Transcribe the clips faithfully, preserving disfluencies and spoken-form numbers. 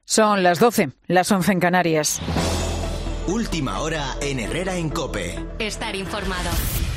Son las doce, las once en Canarias. Última hora en Herrera en COPE. Estar informado.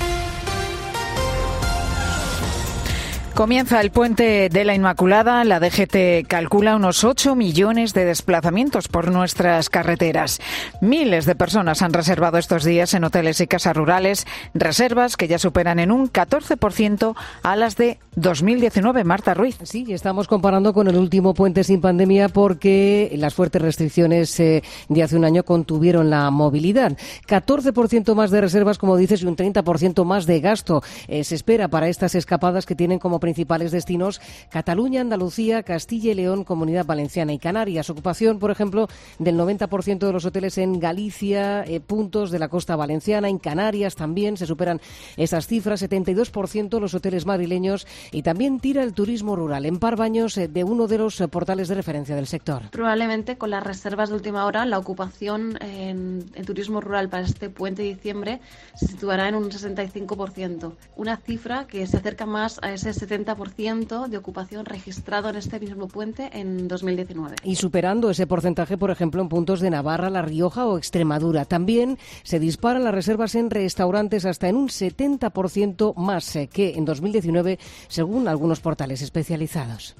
Comienza el puente de la Inmaculada. La D G T calcula unos ocho millones de desplazamientos por nuestras carreteras. Miles de personas han reservado estos días en hoteles y casas rurales, reservas que ya superan en un catorce por ciento a las de dos mil diecinueve. Marta Ruiz. Sí, estamos comparando con el último puente sin pandemia porque las fuertes restricciones eh, de hace un año contuvieron la movilidad. catorce por ciento más de reservas, como dices, y un treinta por ciento más de gasto eh, se espera para estas escapadas que tienen como principales destinos Cataluña, Andalucía, Castilla y León, Comunidad Valenciana y Canarias. Ocupación, por ejemplo, del noventa por ciento de los hoteles en Galicia, eh, puntos de la costa valenciana, en Canarias también se superan esas cifras, setenta y dos por ciento los hoteles madrileños, y también tira el turismo rural en Parbaños eh, de uno de los eh, portales de referencia del sector. Probablemente con las reservas de última hora, la ocupación en, en turismo rural para este puente de diciembre se situará en un sesenta y cinco por ciento, una cifra que se acerca más a ese setenta por ciento de ocupación registrado en este mismo puente en dos mil diecinueve. Y superando ese porcentaje, por ejemplo, en puntos de Navarra, La Rioja o Extremadura. También se disparan las reservas en restaurantes hasta en un setenta por ciento más que en dos mil diecinueve, según algunos portales especializados.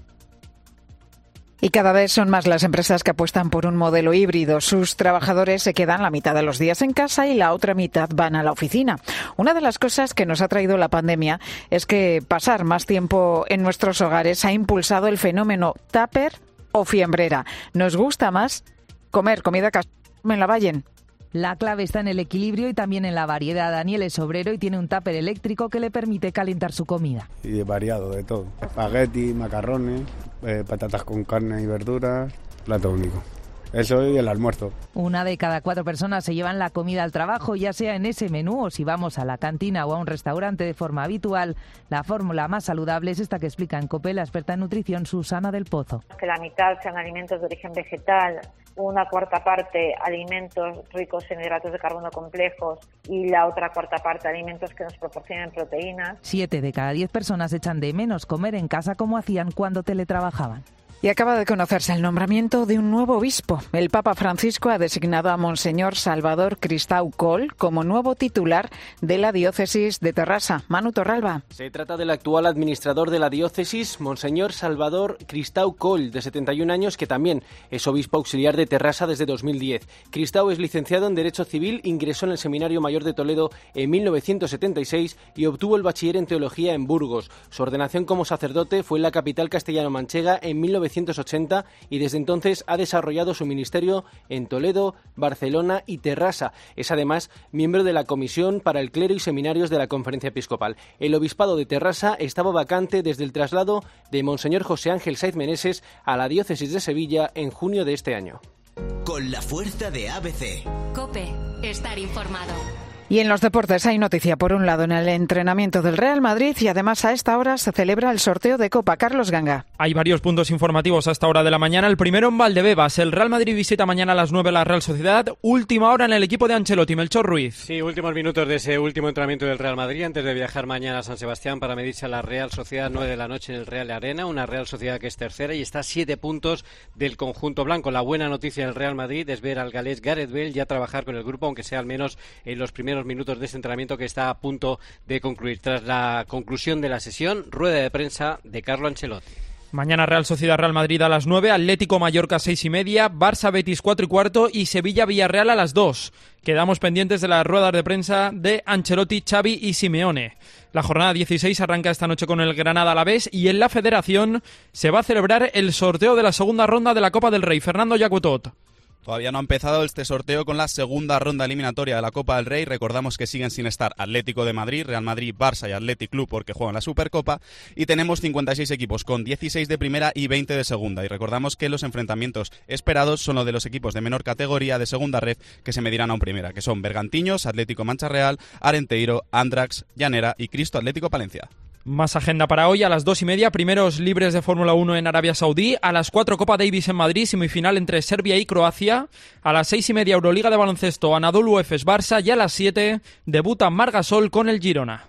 Y cada vez son más las empresas que apuestan por un modelo híbrido. Sus trabajadores se quedan la mitad de los días en casa y la otra mitad van a la oficina. Una de las cosas que nos ha traído la pandemia es que pasar más tiempo en nuestros hogares ha impulsado el fenómeno tupper o fiambrera. Nos gusta más comer comida casera en la Vallen. La clave está en el equilibrio y también en la variedad. Daniel es obrero y tiene un tupper eléctrico que le permite calentar su comida. Y de variado, de todo. Espagueti, macarrones, eh, patatas con carne y verduras, plato único. Eso y el almuerzo. Una de cada cuatro personas se llevan la comida al trabajo, ya sea en ese menú o si vamos a la cantina o a un restaurante de forma habitual. La fórmula más saludable es esta que explica en COPE la experta en nutrición Susana del Pozo. Que la mitad sean alimentos de origen vegetal, una cuarta parte alimentos ricos en hidratos de carbono complejos y la otra cuarta parte alimentos que nos proporcionen proteínas. Siete de cada diez personas echan de menos comer en casa como hacían cuando teletrabajaban. Y acaba de conocerse el nombramiento de un nuevo obispo. El Papa Francisco ha designado a Monseñor Salvador Cristau Coll como nuevo titular de la diócesis de Terrassa. Manu Torralba. Se trata del actual administrador de la diócesis, Monseñor Salvador Cristau Coll, de setenta y un años, que también es obispo auxiliar de Terrassa desde dos mil diez. Cristau es licenciado en Derecho Civil, ingresó en el Seminario Mayor de Toledo en mil novecientos setenta y seis y obtuvo el bachiller en Teología en Burgos. Su ordenación como sacerdote fue en la capital castellano-manchega en mil novecientos ochenta y desde entonces ha desarrollado su ministerio en Toledo, Barcelona y Terrassa. Es además miembro de la Comisión para el Clero y Seminarios de la Conferencia Episcopal. El obispado de Terrassa estaba vacante desde el traslado de Monseñor José Ángel Saiz Meneses a la diócesis de Sevilla en junio de este año. Con la fuerza de A B C. COPE. Estar informado. Y en los deportes hay noticia, por un lado, en el entrenamiento del Real Madrid y además a esta hora se celebra el sorteo de Copa. Carlos Ganga. Hay varios puntos informativos a esta hora de la mañana. El primero en Valdebebas. El Real Madrid visita mañana a las nueve la Real Sociedad. Última hora en el equipo de Ancelotti, Melchor Ruiz. Sí, últimos minutos de ese último entrenamiento del Real Madrid antes de viajar mañana a San Sebastián para medirse a la Real Sociedad, nueve de la noche en el Real Arena. Una Real Sociedad que es tercera y está a siete puntos del conjunto blanco. La buena noticia del Real Madrid es ver al galés Gareth Bale ya trabajar con el grupo, aunque sea al menos en los primeros minutos de ese entrenamiento que está a punto de concluir. Tras la conclusión de la sesión, rueda de prensa de Carlo Ancelotti. Mañana Real Sociedad Real Madrid a las nueve, Atlético Mallorca seis y media, Barça Betis cuatro y cuarto y Sevilla Villarreal a las dos. Quedamos pendientes de las ruedas de prensa de Ancelotti, Xavi y Simeone. La jornada dieciséis arranca esta noche con el Granada Alavés y en la Federación se va a celebrar el sorteo de la segunda ronda de la Copa del Rey. Fernando Yacuetot. Todavía no ha empezado este sorteo con la segunda ronda eliminatoria de la Copa del Rey. Recordamos que siguen sin estar Atlético de Madrid, Real Madrid, Barça y Athletic Club porque juegan la Supercopa. Y tenemos cincuenta y seis equipos con dieciséis de primera y veinte de segunda. Y recordamos que los enfrentamientos esperados son los de los equipos de menor categoría de segunda ref que se medirán a un primera, que son Bergantiños, Atlético Mancha Real, Arenteiro, Andrax, Llanera y Cristo Atlético Palencia. Más agenda para hoy, a las dos y media, primeros libres de Fórmula uno en Arabia Saudí, a las cuatro Copa Davis en Madrid, semifinal entre Serbia y Croacia, a las seis y media Euroliga de baloncesto, Anadolu Efes Barça y a las siete debuta Margasol con el Girona.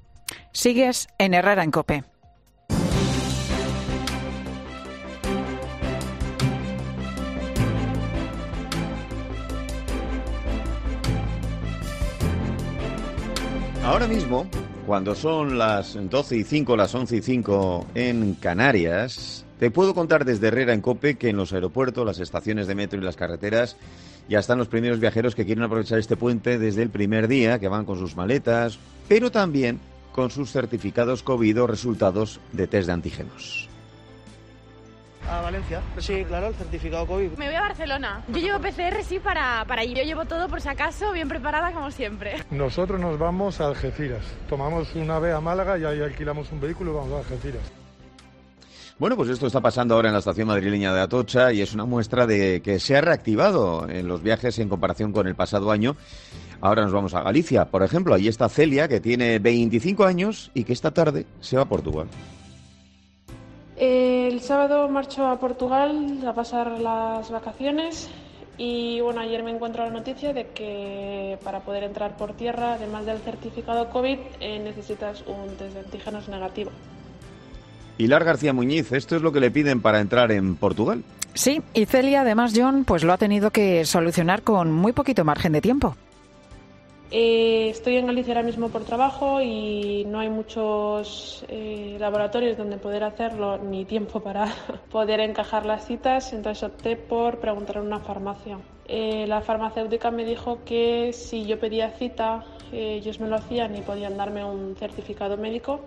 Sigues en Herrera en COPE. Ahora mismo, cuando son las doce y cinco, las once y cinco en Canarias, te puedo contar desde Herrera en COPE que en los aeropuertos, las estaciones de metro y las carreteras ya están los primeros viajeros que quieren aprovechar este puente desde el primer día, que van con sus maletas, pero también con sus certificados COVID o resultados de test de antígenos. A Valencia, sí, claro, el certificado COVID. Me voy a Barcelona. Yo llevo P C R, sí, para, para ir. Yo llevo todo por si acaso, bien preparada como siempre. Nosotros nos vamos a Algeciras. Tomamos un AVE a Málaga y ahí alquilamos un vehículo y vamos a Algeciras. Bueno, pues esto está pasando ahora en la estación madrileña de Atocha y es una muestra de que se ha reactivado en los viajes en comparación con el pasado año. Ahora nos vamos a Galicia, por ejemplo. Allí está Celia, que tiene veinticinco años y que esta tarde se va a Portugal. El sábado marcho a Portugal a pasar las vacaciones y bueno, ayer me encuentro la noticia de que para poder entrar por tierra, además del certificado COVID, eh, necesitas un test de antígenos negativo. Pilar García Muñiz, esto es lo que le piden para entrar en Portugal. Sí, y Celia, además, John, pues lo ha tenido que solucionar con muy poquito margen de tiempo. Eh, estoy en Galicia ahora mismo por trabajo y no hay muchos eh, laboratorios donde poder hacerlo ni tiempo para poder encajar las citas, entonces opté por preguntar en una farmacia. Eh, la farmacéutica me dijo que si yo pedía cita, eh, ellos me lo hacían y podían darme un certificado médico,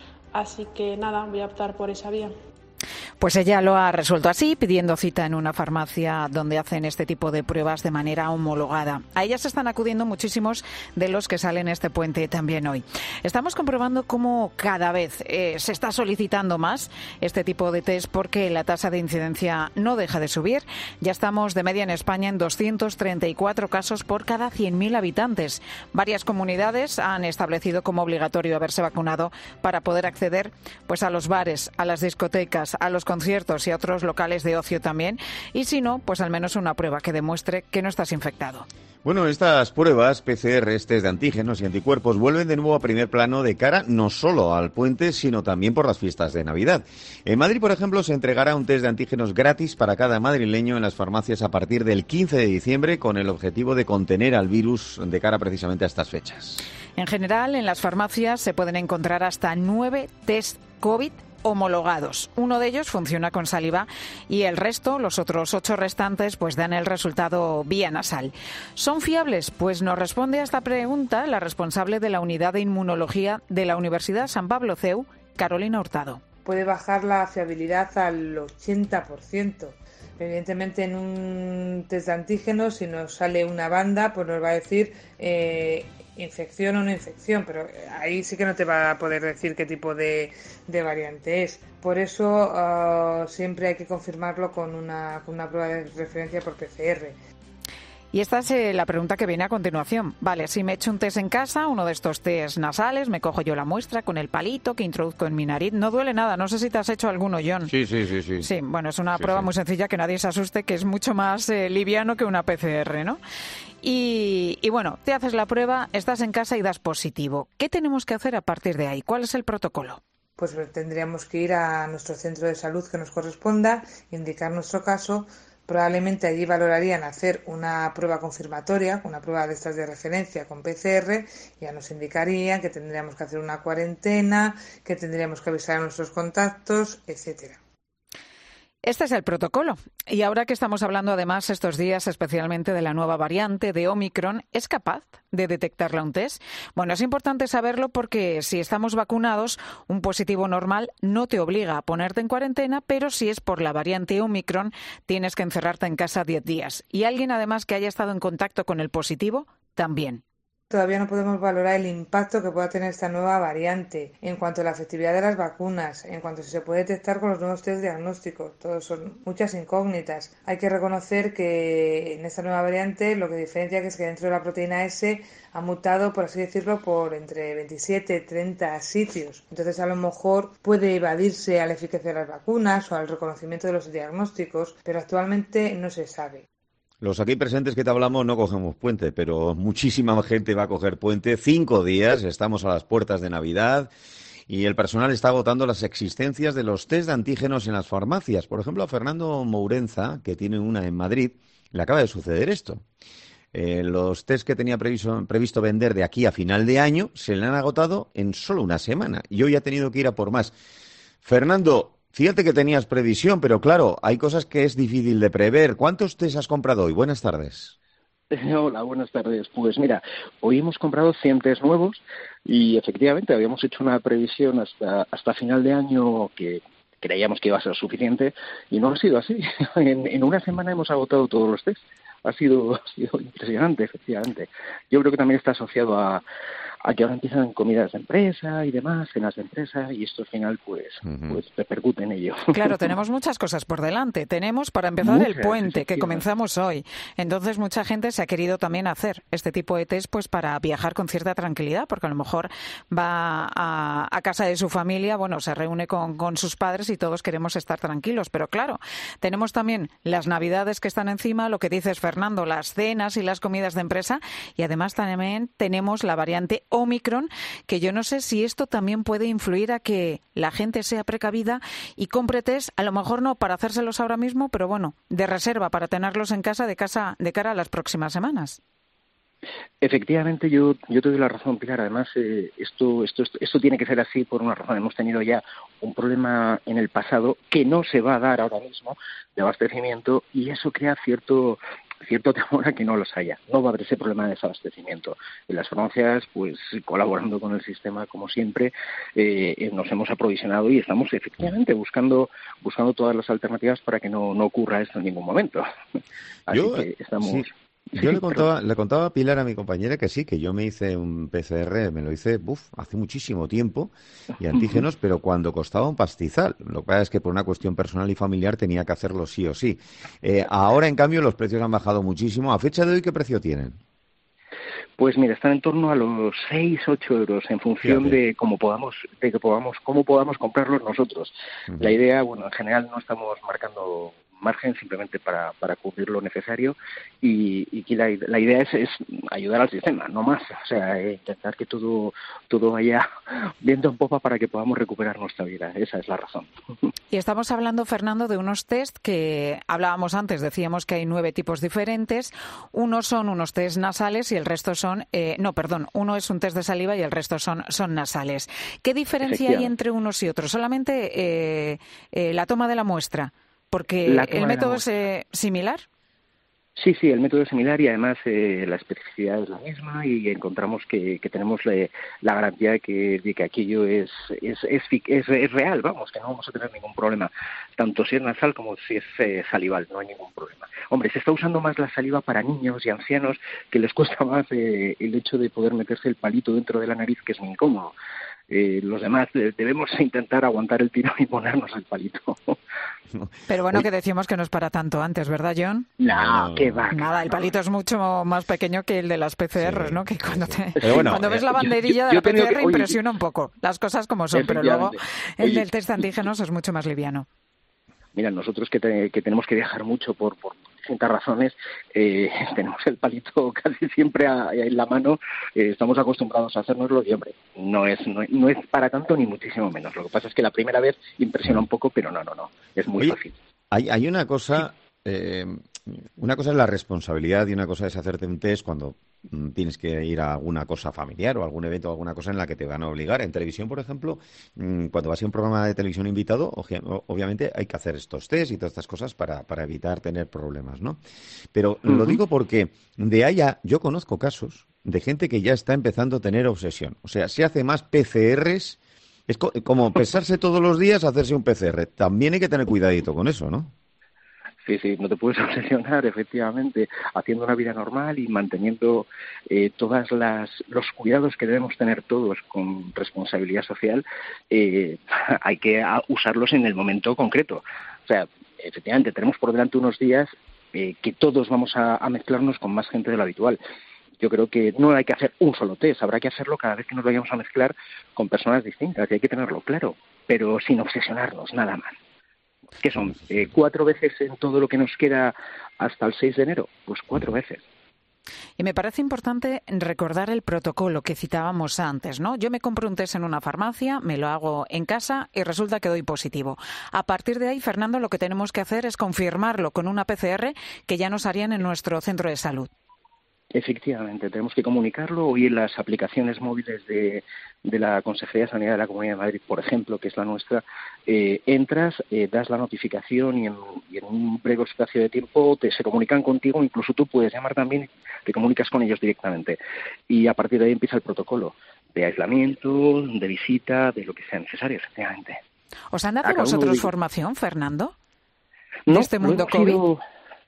así que nada, voy a optar por esa vía. Pues ella lo ha resuelto así, pidiendo cita en una farmacia donde hacen este tipo de pruebas de manera homologada. A ellas están acudiendo muchísimos de los que salen este puente también hoy. Estamos comprobando cómo cada vez eh, se está solicitando más este tipo de test porque la tasa de incidencia no deja de subir. Ya estamos de media en España en doscientos treinta y cuatro casos por cada cien mil habitantes. Varias comunidades han establecido como obligatorio haberse vacunado para poder acceder pues a los bares, a las discotecas, a los conciertos y a otros locales de ocio también, y si no, pues al menos una prueba que demuestre que no estás infectado. Bueno, estas pruebas P C R, test de antígenos y anticuerpos, vuelven de nuevo a primer plano de cara no solo al puente, sino también por las fiestas de Navidad. En Madrid, por ejemplo, se entregará un test de antígenos gratis para cada madrileño en las farmacias a partir del quince de diciembre, con el objetivo de contener al virus de cara precisamente a estas fechas. En general, en las farmacias se pueden encontrar hasta nueve test COVID homologados. Uno de ellos funciona con saliva y el resto, los otros ocho restantes, pues dan el resultado vía nasal. ¿Son fiables? Pues nos responde a esta pregunta la responsable de la Unidad de Inmunología de la Universidad San Pablo C E U, Carolina Hurtado. Puede bajar la fiabilidad al ochenta por ciento. Evidentemente, en un test de antígenos, si nos sale una banda, pues nos va a decir eh, infección o no infección, pero ahí sí que no te va a poder decir qué tipo de, de variante es. Por eso uh, siempre hay que confirmarlo con una, con una prueba de referencia por P C R. Y esta es eh, la pregunta que viene a continuación. Vale, si me echo un test en casa, uno de estos test nasales, me cojo yo la muestra con el palito que introduzco en mi nariz. No duele nada. No sé si te has hecho alguno, John. Sí, sí, sí. Sí, sí bueno, es una sí, prueba sí. muy sencilla, que nadie se asuste, que es mucho más eh, liviano que una P C R, ¿no? Y, y bueno, te haces la prueba, estás en casa y das positivo. ¿Qué tenemos que hacer a partir de ahí? ¿Cuál es el protocolo? Pues tendríamos que ir a nuestro centro de salud que nos corresponda, indicar nuestro caso. Probablemente allí valorarían hacer una prueba confirmatoria, una prueba de estas de referencia con P C R, ya nos indicarían que tendríamos que hacer una cuarentena, que tendríamos que avisar a nuestros contactos, etcétera. Este es el protocolo. Y ahora que estamos hablando además estos días especialmente de la nueva variante de Omicron, ¿es capaz de detectarla un test? Bueno, es importante saberlo porque si estamos vacunados, un positivo normal no te obliga a ponerte en cuarentena, pero si es por la variante Omicron, tienes que encerrarte en casa diez días. Y alguien además que haya estado en contacto con el positivo, también. Todavía no podemos valorar el impacto que pueda tener esta nueva variante en cuanto a la efectividad de las vacunas, en cuanto a si se puede detectar con los nuevos test diagnósticos. Todos son muchas incógnitas. Hay que reconocer que en esta nueva variante lo que diferencia que es que dentro de la proteína S ha mutado, por así decirlo, por entre veintisiete y treinta sitios. Entonces, a lo mejor puede evadirse a la eficacia de las vacunas o al reconocimiento de los diagnósticos, pero actualmente no se sabe. Los aquí presentes que te hablamos no cogemos puente, pero muchísima gente va a coger puente. Cinco días, estamos a las puertas de Navidad y el personal está agotando las existencias de los test de antígenos en las farmacias. Por ejemplo, a Fernando Mourenza, que tiene una en Madrid, le acaba de suceder esto. Eh, los test que tenía previsto, previsto vender de aquí a final de año se le han agotado en solo una semana y hoy ha tenido que ir a por más. Fernando, fíjate que tenías previsión, pero claro, hay cosas que es difícil de prever. ¿Cuántos test has comprado hoy? Buenas tardes. Hola, buenas tardes. Pues mira, hoy hemos comprado cien test nuevos y efectivamente habíamos hecho una previsión hasta, hasta final de año que creíamos que iba a ser suficiente y no ha sido así. En, en una semana hemos agotado todos los test. Ha sido, ha sido impresionante, efectivamente. Yo creo que también está asociado a, a que ahora empiezan comidas de empresa y demás, cenas de empresa, y esto al final pues, uh-huh. pues repercute en ello. Claro, tenemos muchas cosas por delante. Tenemos, para empezar, muchas, el puente, que comenzamos hoy. Entonces, mucha gente se ha querido también hacer este tipo de test pues para viajar con cierta tranquilidad, porque a lo mejor va a, a casa de su familia, bueno, se reúne con, con sus padres y todos queremos estar tranquilos. Pero claro, tenemos también las Navidades que están encima, lo que dices, Fernando, las cenas y las comidas de empresa, y además también tenemos la variante Omicron, que yo no sé si esto también puede influir a que la gente sea precavida y compre test, a lo mejor no para hacérselos ahora mismo, pero bueno, de reserva para tenerlos en casa de casa de cara a las próximas semanas. Efectivamente, yo yo te doy la razón, Pilar. Además, eh, esto, esto esto tiene que ser así por una razón. Hemos tenido ya un problema en el pasado que no se va a dar ahora mismo de abastecimiento y eso crea cierto cierto temor a que no los haya. No va a haber ese problema de desabastecimiento. En las farmacias, pues colaborando con el sistema como siempre, eh, nos hemos aprovisionado y estamos efectivamente buscando buscando todas las alternativas para que no, no ocurra esto en ningún momento. Así Yo, que estamos... Sí. Yo le contaba, le contaba a Pilar, a mi compañera, que sí, que yo me hice un P C R, me lo hice uf, hace muchísimo tiempo, y antígenos, pero cuando costaba un pastizal. Lo que pasa es que por una cuestión personal y familiar tenía que hacerlo sí o sí. Eh, ahora, en cambio, los precios han bajado muchísimo. ¿A fecha de hoy qué precio tienen? Pues mira, están en torno a los seis, ocho euros en función Fíjate. de cómo podamos, de que podamos, cómo podamos comprarlos nosotros. Uh-huh. La idea, bueno, en general no estamos marcando margen simplemente para, para cubrir lo necesario y, y la, la idea es, es ayudar al sistema, no más, o sea, eh, intentar que todo todo vaya viento en popa para que podamos recuperar nuestra vida, esa es la razón. Y estamos hablando, Fernando, de unos test que hablábamos antes, decíamos que hay nueve tipos diferentes, unos son unos test nasales y el resto son, eh, no, perdón, uno es un test de saliva y el resto son, son nasales. ¿Qué diferencia hay entre unos y otros? ¿Solamente eh, eh, la toma de la muestra? Porque el método es eh, similar. Sí, sí, el método es similar y además eh, la especificidad es la misma y encontramos que, que tenemos le, la garantía de que, de que aquello es es, es, es, es real, vamos, que no vamos a tener ningún problema, tanto si es nasal como si es eh, salival, no hay ningún problema. Hombre, se está usando más la saliva para niños y ancianos, que les cuesta más eh, el hecho de poder meterse el palito dentro de la nariz, que es muy incómodo. Eh, los demás debemos intentar aguantar el tirón y ponernos el palito. Pero bueno, que decíamos que no es para tanto antes, ¿verdad, John? No, no. que va. Nada, el palito es mucho más pequeño que el de las P C Rs, sí, ¿no? Que cuando, te, bueno, cuando ves la banderilla yo, yo de la P C R que, impresiona un poco, las cosas como son, pero luego el oye, del test de antígenos es mucho más liviano. Mira, nosotros que, te, que tenemos que viajar mucho por, por distintas razones, eh, tenemos el palito casi siempre a, a, en la mano, eh, estamos acostumbrados a hacérnoslo y, hombre, no es, no, no es para tanto ni muchísimo menos. Lo que pasa es que la primera vez impresiona un poco, pero no, no, no, es muy Oye, fácil. Hay, hay una cosa, eh, una cosa es la responsabilidad y una cosa es hacerte un test cuando tienes que ir a alguna cosa familiar o algún evento o alguna cosa en la que te van a obligar. En televisión, por ejemplo, cuando vas a un programa de televisión invitado, obviamente hay que hacer estos test y todas estas cosas para, para evitar tener problemas, ¿no? Pero uh-huh. lo digo porque de allá yo conozco casos de gente que ya está empezando a tener obsesión. O sea, se hace más P C Rs, es co- como pesarse todos los días, hacerse un P C R. También hay que tener cuidadito con eso, ¿no? Sí, sí, no te puedes obsesionar, efectivamente, haciendo una vida normal y manteniendo eh, todas las los cuidados que debemos tener todos con responsabilidad social, eh, hay que usarlos en el momento concreto. O sea, efectivamente, tenemos por delante unos días eh, que todos vamos a, a mezclarnos con más gente de lo habitual. Yo creo que no hay que hacer un solo test, habrá que hacerlo cada vez que nos vayamos a mezclar con personas distintas, y hay que tenerlo claro, pero sin obsesionarnos, nada más. ¿Qué son? Eh, ¿Cuatro veces en todo lo que nos queda hasta el seis de enero? Pues cuatro veces. Y me parece importante recordar el protocolo que citábamos antes, ¿no? Yo me compro un test en una farmacia, me lo hago en casa y resulta que doy positivo. A partir de ahí, Fernando, lo que tenemos que hacer es confirmarlo con una P C R que ya nos harían en nuestro centro de salud. Efectivamente, tenemos que comunicarlo. Hoy en las aplicaciones móviles de, de la Consejería de Sanidad de la Comunidad de Madrid, por ejemplo, que es la nuestra, eh, entras, eh, das la notificación y en, y en un breve espacio de tiempo te, se comunican contigo, incluso tú puedes llamar también, te comunicas con ellos directamente. Y a partir de ahí empieza el protocolo de aislamiento, de visita, de lo que sea necesario, efectivamente. ¿Os han dado vosotros formación, Fernando? No, ¿De este mundo no hemos COVID? sido...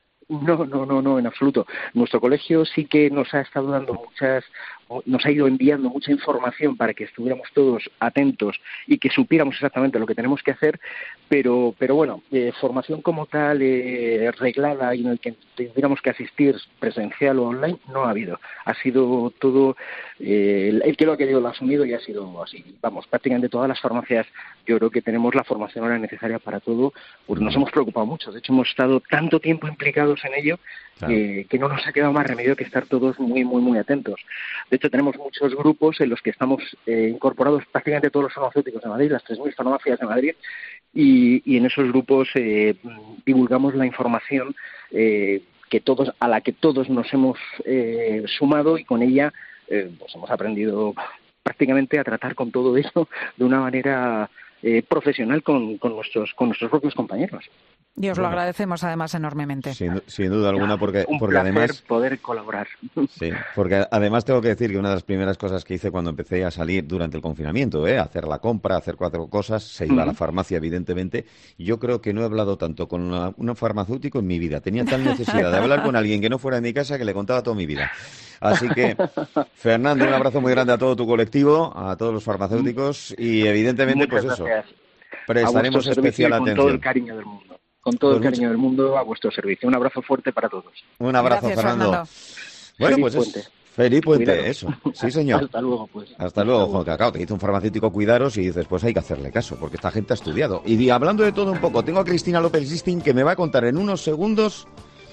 No, no, no, no, en absoluto. Nuestro colegio sí que nos ha estado dando muchas, nos ha ido enviando mucha información para que estuviéramos todos atentos y que supiéramos exactamente lo que tenemos que hacer, pero, pero bueno, eh, formación como tal, eh, reglada y en el que tuviéramos que asistir presencial o online, no ha habido. Ha sido todo, eh, el, el que lo ha querido lo ha asumido y ha sido así. Vamos, prácticamente todas las farmacias, yo creo que tenemos la formación ahora necesaria para todo, pues nos hemos preocupado mucho. De hecho, hemos estado tanto tiempo implicados en ello, claro, eh, que no nos ha quedado más remedio que estar todos muy, muy, muy atentos. De hecho, tenemos muchos grupos en los que estamos eh, incorporados prácticamente todos los farmacéuticos de Madrid, las tres mil farmacias de Madrid, y, y en esos grupos eh, divulgamos la información eh, que todos, a la que todos nos hemos eh, sumado, y con ella eh, pues hemos aprendido prácticamente a tratar con todo esto de una manera eh, profesional con, con, nuestros, con nuestros propios compañeros. Y os lo bueno, agradecemos además enormemente. Sin, sin duda alguna, porque, un porque placer además poder colaborar. Sí, porque además tengo que decir que una de las primeras cosas que hice cuando empecé a salir durante el confinamiento, ¿eh? hacer la compra, hacer cuatro cosas, se iba uh-huh. a la farmacia, evidentemente. Yo creo que no he hablado tanto con una, un farmacéutico en mi vida. Tenía tal necesidad de hablar con alguien que no fuera de mi casa que le contaba toda mi vida. Así que, Fernando, un abrazo muy grande a todo tu colectivo, a todos los farmacéuticos y, evidentemente, Muchas pues eso, gracias. prestaremos especial con atención. Con todo el cariño del mundo. Con todo pues el cariño mucho. del mundo a vuestro servicio. Un abrazo fuerte para todos. Un abrazo, Gracias, Fernando. Fernando. Bueno, Feliz pues puente. Es, feliz puente, Cuidado. Eso. Sí, señor. Hasta luego, pues. Hasta, Hasta luego, Juan Cacao. Te dice un farmacéutico cuidaros y dices, pues hay que hacerle caso, porque esta gente ha estudiado. Y hablando de todo un poco, tengo a Cristina López Sistín que me va a contar en unos segundos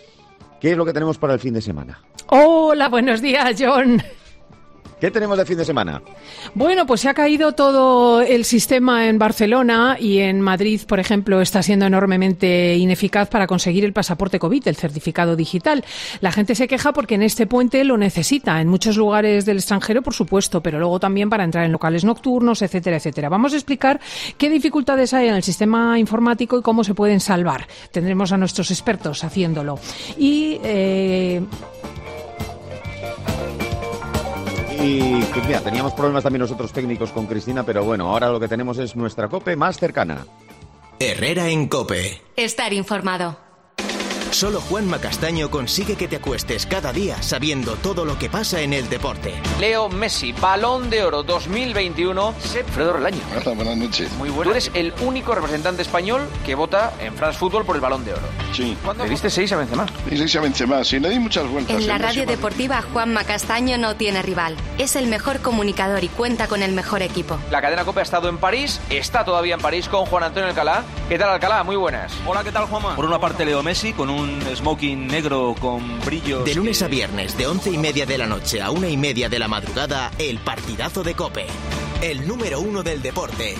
qué es lo que tenemos para el fin de semana. Hola, buenos días, John. ¿Qué tenemos de fin de semana? Bueno, pues se ha caído todo el sistema en Barcelona y en Madrid, por ejemplo, está siendo enormemente ineficaz para conseguir el pasaporte COVID, el certificado digital. La gente se queja porque en este puente lo necesita, en muchos lugares del extranjero, por supuesto, pero luego también para entrar en locales nocturnos, etcétera, etcétera. Vamos a explicar qué dificultades hay en el sistema informático y cómo se pueden salvar. Tendremos a nuestros expertos haciéndolo. Y... Eh, Y mira, teníamos problemas también nosotros técnicos con Cristina, pero bueno, ahora lo que tenemos es nuestra COPE más cercana. Herrera en COPE. Estar informado. Solo Juanma Castaño consigue que te acuestes cada día sabiendo todo lo que pasa en el deporte. Leo Messi, Balón de Oro dos mil veintiuno, Fredo Relaño. Hola, buenas noches. Muy buenas. Tú eres el único representante español que vota en France Football por el Balón de Oro. Sí. ¿Le diste seis a Benzema? Y seis a Benzema, sí, le di muchas vueltas. En la radio deportiva, Juanma Castaño no tiene rival. Es el mejor comunicador y cuenta con el mejor equipo. La cadena COPE ha estado en París, está todavía en París con Juan Antonio Alcalá. ¿Qué tal, Alcalá? Muy buenas. Hola, ¿qué tal, Juanma? Por una parte, Leo Messi con un smoking negro con brillos. De lunes que... a viernes, de once y media de la noche a una y media de la madrugada, el partidazo de COPE. El número uno del deporte.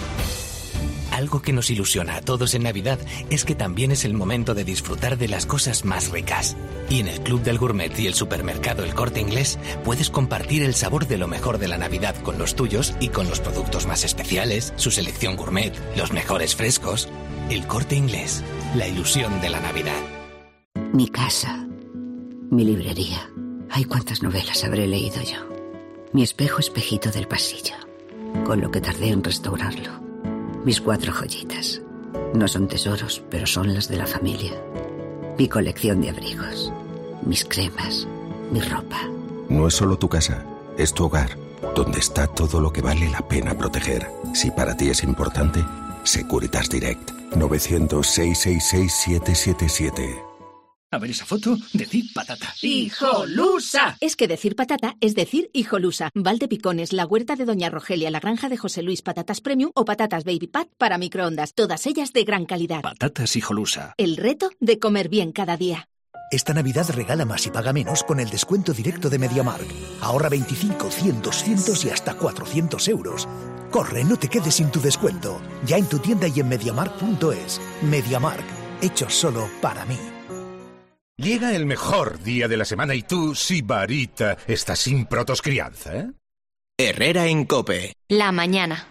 Algo que nos ilusiona a todos en Navidad es que también es el momento de disfrutar de las cosas más ricas. Y en el Club del Gourmet y el supermercado El Corte Inglés puedes compartir el sabor de lo mejor de la Navidad con los tuyos y con los productos más especiales, su selección gourmet, los mejores frescos. El Corte Inglés, la ilusión de la Navidad. Mi casa, mi librería. Ay, cuántas novelas habré leído yo. Mi espejo espejito del pasillo, con lo que tardé en restaurarlo. Mis cuatro joyitas. No son tesoros, pero son las de la familia. Mi colección de abrigos, mis cremas, mi ropa. No es solo tu casa, es tu hogar, donde está todo lo que vale la pena proteger. Si para ti es importante, Securitas Direct. novecientos, seiscientos sesenta y seis, siete siete siete. A ver esa foto, decir patata. ¡Hijolusa! Es que decir patata es decir hijolusa. Valdepicones, la huerta de Doña Rogelia, la granja de José Luis, patatas premium o patatas baby pat para microondas. Todas ellas de gran calidad. Patatas hijolusa. El reto de comer bien cada día. Esta Navidad regala más y paga menos con el descuento directo de MediaMarkt. Ahorra veinticinco, cien, doscientos y hasta cuatrocientos euros. Corre, no te quedes sin tu descuento. Ya en tu tienda y en mediamarkt punto es. MediaMarkt, hecho solo para mí. Llega el mejor día de la semana y tú, Sibarita, estás sin protoscrianza, ¿eh? Herrera en COPE. La mañana.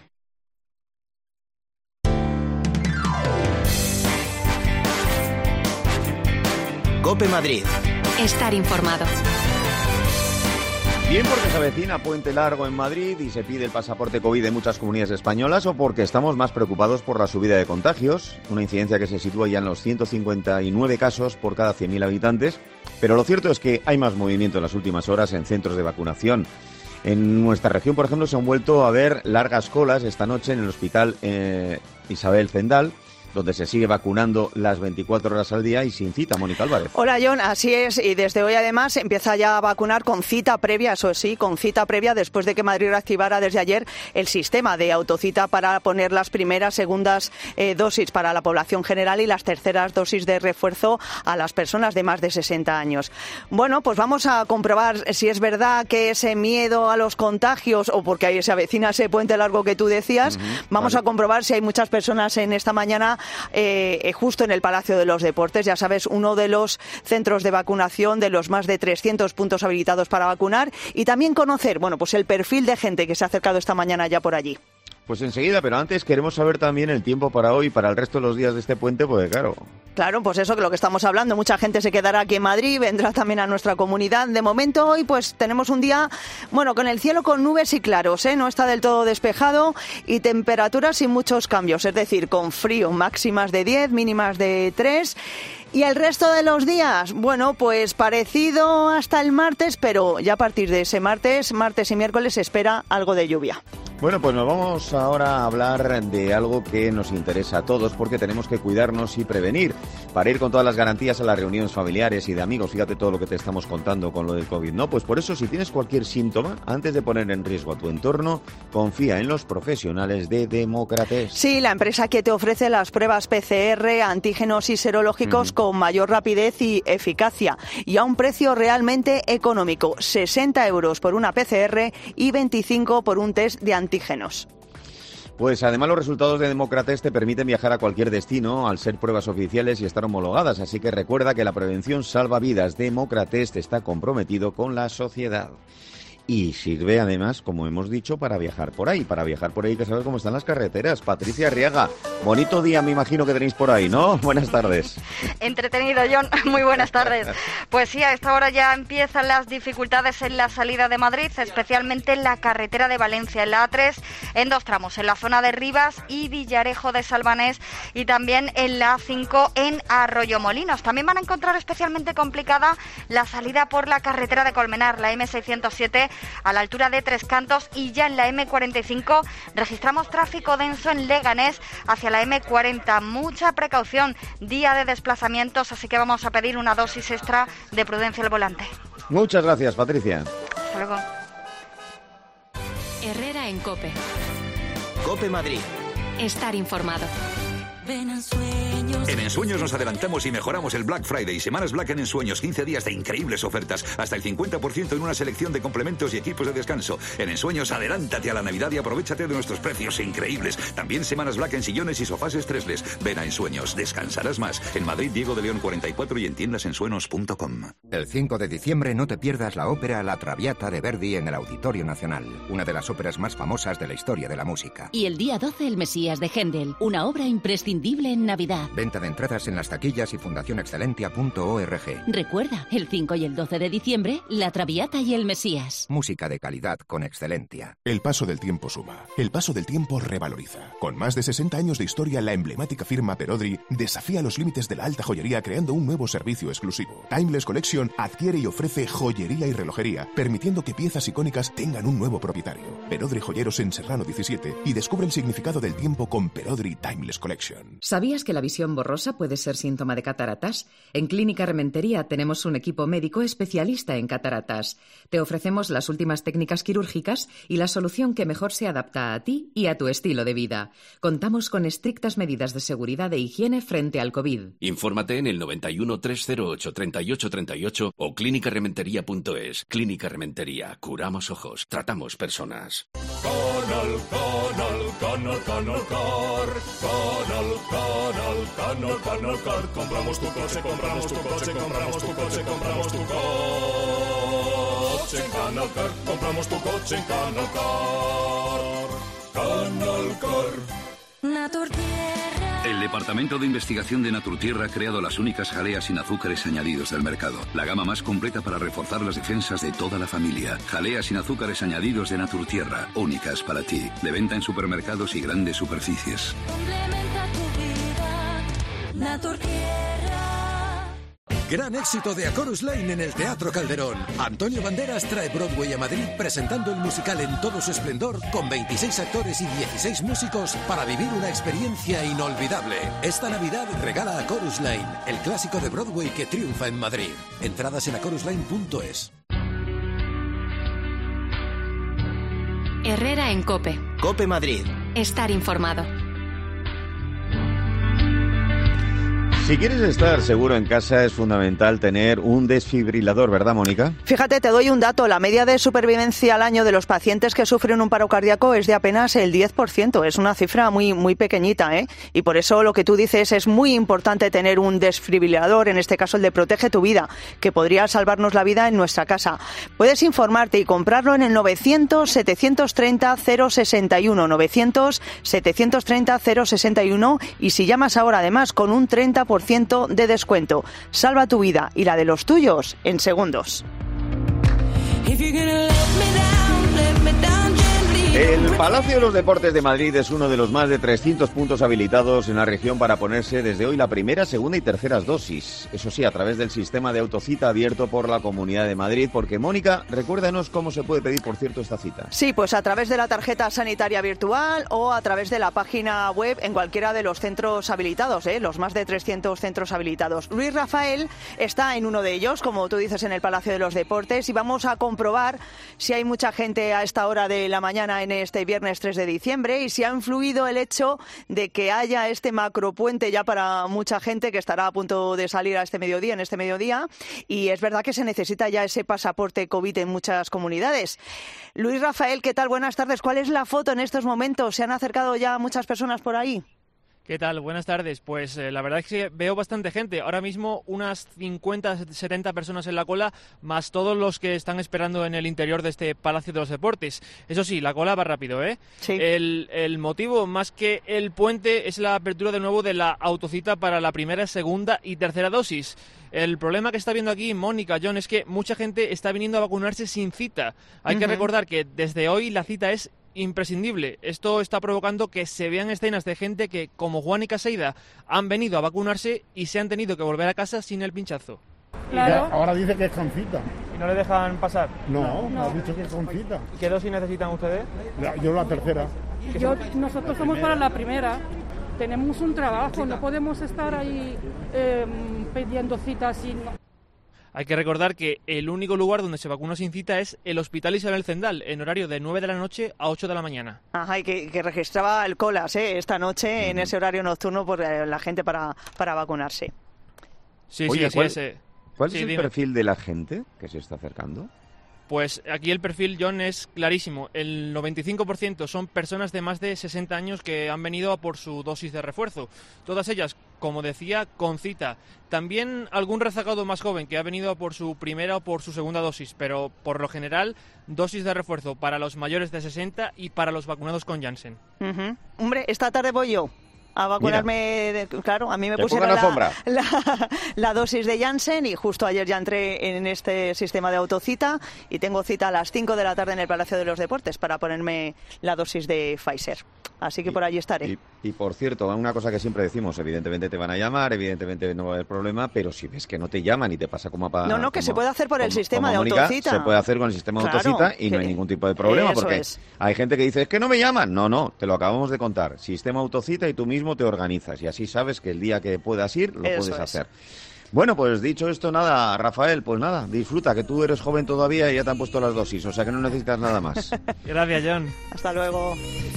COPE Madrid. Estar informado. Bien porque se avecina puente largo en Madrid y se pide el pasaporte COVID en muchas comunidades españolas, o porque estamos más preocupados por la subida de contagios, una incidencia que se sitúa ya en los ciento cincuenta y nueve casos por cada cien mil habitantes. Pero lo cierto es que hay más movimiento en las últimas horas en centros de vacunación. En nuestra región, por ejemplo, se han vuelto a ver largas colas esta noche en el hospital eh, Isabel Zendal, donde se sigue vacunando las veinticuatro horas al día y sin cita. Mónica Álvarez. Hola, John, así es, y desde hoy además empieza ya a vacunar con cita previa, eso sí, con cita previa después de que Madrid reactivara desde ayer el sistema de autocita para poner las primeras, segundas eh, dosis para la población general y las terceras dosis de refuerzo a las personas de más de sesenta años. Bueno, pues vamos a comprobar si es verdad que ese miedo a los contagios, o porque ahí se avecina ese puente largo que tú decías, uh-huh, vamos vale. a comprobar si hay muchas personas en esta mañana Eh, justo en el Palacio de los Deportes, ya sabes, uno de los centros de vacunación, de los más de trescientos puntos habilitados para vacunar, y también conocer, bueno, pues el perfil de gente que se ha acercado esta mañana ya por allí. Pues enseguida, pero antes queremos saber también el tiempo para hoy y para el resto de los días de este puente, porque claro... Claro, pues eso que lo que estamos hablando, mucha gente se quedará aquí en Madrid, vendrá también a nuestra comunidad. De momento hoy pues tenemos un día, bueno, con el cielo con nubes y claros, ¿eh? No está del todo despejado, y temperaturas sin muchos cambios, es decir, con frío, máximas de diez, mínimas de tres... ¿Y el resto de los días? Bueno, pues parecido hasta el martes, pero ya a partir de ese martes, martes y miércoles, se espera algo de lluvia. Bueno, pues nos vamos ahora a hablar de algo que nos interesa a todos, porque tenemos que cuidarnos y prevenir para ir con todas las garantías a las reuniones familiares y de amigos. Fíjate todo lo que te estamos contando con lo del COVID, ¿no? Pues por eso, si tienes cualquier síntoma, antes de poner en riesgo a tu entorno, confía en los profesionales de Democrates. Sí, la empresa que te ofrece las pruebas P C R, antígenos y serológicos uh-huh. con mayor rapidez y eficacia, y a un precio realmente económico, sesenta euros por una P C R y veinticinco por un test de antígenos. Pues además los resultados de Democrates te permiten viajar a cualquier destino al ser pruebas oficiales y estar homologadas, así que recuerda que la prevención salva vidas. Democrates está comprometido con la sociedad. Y sirve además, como hemos dicho, para viajar por ahí. Para viajar por ahí, que sabes cómo están las carreteras. Patricia Arriaga, bonito día me imagino que tenéis por ahí, ¿no? Buenas tardes. Entretenido, John. Muy buenas tardes. Pues sí, a esta hora ya empiezan las dificultades en la salida de Madrid, especialmente en la carretera de Valencia, en la A tres, en dos tramos, en la zona de Rivas y Villarejo de Salvanés, y también en la A cinco en Arroyomolinos. También van a encontrar especialmente complicada la salida por la carretera de Colmenar, la eme seiscientos siete, a la altura de Tres Cantos, y ya en la eme cuarenta y cinco registramos tráfico denso en Leganés hacia la eme cuarenta. Mucha precaución, día de desplazamientos, así que vamos a pedir una dosis extra de prudencia al volante. Muchas gracias, Patricia. Hasta luego. Herrera en COPE. COPE Madrid. Estar informado. Ven en Sueños. En Ensueños nos adelantamos y mejoramos el Black Friday. Semanas Black en Ensueños, quince días de increíbles ofertas. Hasta el cincuenta por ciento en una selección de complementos y equipos de descanso. En Ensueños, adelántate a la Navidad y aprovéchate de nuestros precios increíbles. También Semanas Black en sillones y sofás estresles. Ven a Ensueños, descansarás más. En Madrid, Diego de León cuarenta y cuatro y en tiendas ensueños punto com. El cinco de diciembre no te pierdas la ópera La Traviata de Verdi en el Auditorio Nacional. Una de las óperas más famosas de la historia de la música. Y el día doce, El Mesías de Händel. Una obra imprescindible en Navidad. Venta de entradas en las taquillas y fundación excelentia punto org. Recuerda, el cinco y el doce de diciembre, La Traviata y El Mesías. Música de calidad con Excelentia. El paso del tiempo suma. El paso del tiempo revaloriza. Con más de sesenta años de historia, la emblemática firma Perodri desafía los límites de la alta joyería creando un nuevo servicio exclusivo. Timeless Collection adquiere y ofrece joyería y relojería, permitiendo que piezas icónicas tengan un nuevo propietario. Perodri Joyeros en Serrano diecisiete, y descubre el significado del tiempo con Perodri Timeless Collection. ¿Sabías que la visión borrosa puede ser síntoma de cataratas? En Clínica Rementería tenemos un equipo médico especialista en cataratas. Te ofrecemos las últimas técnicas quirúrgicas y la solución que mejor se adapta a ti y a tu estilo de vida. Contamos con estrictas medidas de seguridad e higiene frente al COVID. Infórmate en el noventa y uno, trescientos ocho, treinta y ocho treinta y ocho o clínica rementería punto es. Clínica Rementería. Curamos ojos. Tratamos personas. Canal, canal, canal, canal car. Canal, canal, canal, canal car. Compramos tu coche, compramos tu coche, compramos tu coche, compramos tu coche en Canal Car. Compramos tu coche en Canal Car. Canal Car. El Departamento de Investigación de Naturtierra ha creado las únicas jaleas sin azúcares añadidos del mercado. La gama más completa para reforzar las defensas de toda la familia. Jaleas sin azúcares añadidos de Naturtierra, únicas para ti. De venta en supermercados y grandes superficies. Complementa tu vida, Naturtierra. Gran éxito de A Chorus Line en el Teatro Calderón. Antonio Banderas trae Broadway a Madrid presentando el musical en todo su esplendor con veintiséis actores y dieciséis músicos para vivir una experiencia inolvidable. Esta Navidad regala A Chorus Line, el clásico de Broadway que triunfa en Madrid. Entradas en a chorus line punto es. Herrera en COPE. COPE Madrid. Estar informado. Si quieres estar seguro en casa es fundamental tener un desfibrilador, ¿verdad, Mónica? Fíjate, te doy un dato. La media de supervivencia al año de los pacientes que sufren un paro cardíaco es de apenas el diez por ciento. Es una cifra muy, muy pequeñita, ¿eh? Y por eso lo que tú dices es muy importante tener un desfibrilador, en este caso el de Protege tu Vida, que podría salvarnos la vida en nuestra casa. Puedes informarte y comprarlo en el novecientos, setecientos treinta, cero sesenta y uno. novecientos, setecientos treinta, cero sesenta y uno. Y si llamas ahora, además, con un treinta por ciento de descuento. Salva tu vida y la de los tuyos en segundos. El Palacio de los Deportes de Madrid es uno de los más de trescientos puntos habilitados en la región para ponerse desde hoy la primera, segunda y terceras dosis. Eso sí, a través del sistema de autocita abierto por la Comunidad de Madrid. Porque, Mónica, recuérdanos cómo se puede pedir, por cierto, esta cita. Sí, pues a través de la tarjeta sanitaria virtual o a través de la página web en cualquiera de los centros habilitados, ¿eh? Los más de trescientos centros habilitados. Luis Rafael está en uno de ellos, como tú dices, en el Palacio de los Deportes, y vamos a comprobar si hay mucha gente a esta hora de la mañana en este viernes tres de diciembre y si ha influido el hecho de que haya este macropuente ya para mucha gente que estará a punto de salir a este mediodía, en este mediodía, y es verdad que se necesita ya ese pasaporte COVID en muchas comunidades. Luis Rafael, ¿qué tal? Buenas tardes. ¿Cuál es la foto en estos momentos? ¿Se han acercado ya muchas personas por ahí? ¿Qué tal? Buenas tardes. Pues eh, la verdad es que veo bastante gente. Ahora mismo unas cincuenta, setenta personas en la cola, más todos los que están esperando en el interior de este Palacio de los Deportes. Eso sí, la cola va rápido, ¿eh? Sí. El, el motivo, más que el puente, es la apertura de nuevo de la autocita para la primera, segunda y tercera dosis. El problema que está viendo aquí Mónica, John, es que mucha gente está viniendo a vacunarse sin cita. Hay uh-huh. que recordar que desde hoy la cita es imprescindible. Esto está provocando que se vean escenas de gente que, como Juan y Caseida, han venido a vacunarse y se han tenido que volver a casa sin el pinchazo. Claro. Ahora dice que es con cita. ¿Y no le dejan pasar? No, no. Ha dicho que es con cita. ¿Qué dosis necesitan ustedes? Yo la tercera. Yo, nosotros somos para la primera. Tenemos un trabajo, no podemos estar ahí eh, pidiendo citas sin... Hay que recordar que el único lugar donde se vacuna sin cita es el Hospital Isabel Zendal, en horario de nueve de la noche a ocho de la mañana. Ajá, y que, que registraba el colas, ¿eh? Esta noche, mm. en ese horario nocturno, por eh, la gente para, para vacunarse. Sí, Oye, sí, así ¿cuál, es. Eh. ¿Cuál sí, es el dime. perfil de la gente que se está acercando? Pues aquí el perfil, John, es clarísimo. El noventa y cinco por ciento son personas de más de sesenta años que han venido a por su dosis de refuerzo. Todas ellas, como decía, con cita. También algún rezagado más joven que ha venido a por su primera o por su segunda dosis, pero por lo general, dosis de refuerzo para los mayores de sesenta y para los vacunados con Janssen. Uh-huh. Hombre, esta tarde voy yo a vacunarme, de, claro, a mí me Te pusieron la, la, la dosis de Janssen y justo ayer ya entré en este sistema de autocita y tengo cita a las cinco de la tarde en el Palacio de los Deportes para ponerme la dosis de Pfizer. Así que y, por allí estaré. Y, y por cierto, una cosa que siempre decimos, evidentemente te van a llamar, evidentemente no va a haber problema, pero si ves que no te llaman y te pasa como a... No, no, que como, se puede hacer por como, el sistema de Mónica, autocita. Se puede hacer con el sistema claro, de autocita y que, no hay ningún tipo de problema, porque es. hay gente que dice, es que no me llaman. No, no, te lo acabamos de contar. Sistema autocita y tú mismo te organizas y así sabes que el día que puedas ir lo Eso puedes es. hacer. Bueno, pues dicho esto, nada, Rafael, pues nada, disfruta, que tú eres joven todavía y ya te han puesto las dosis, o sea que no necesitas nada más. Gracias, John. Hasta luego.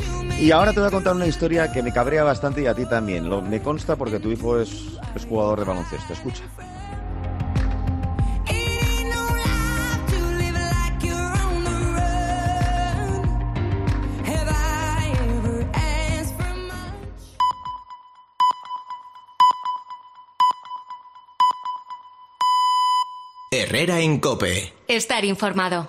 Y ahora te voy a contar una historia que me cabrea bastante y a ti también. Lo, me consta porque tu hijo es, es jugador de baloncesto. Escucha. Herrera en COPE. Estar informado.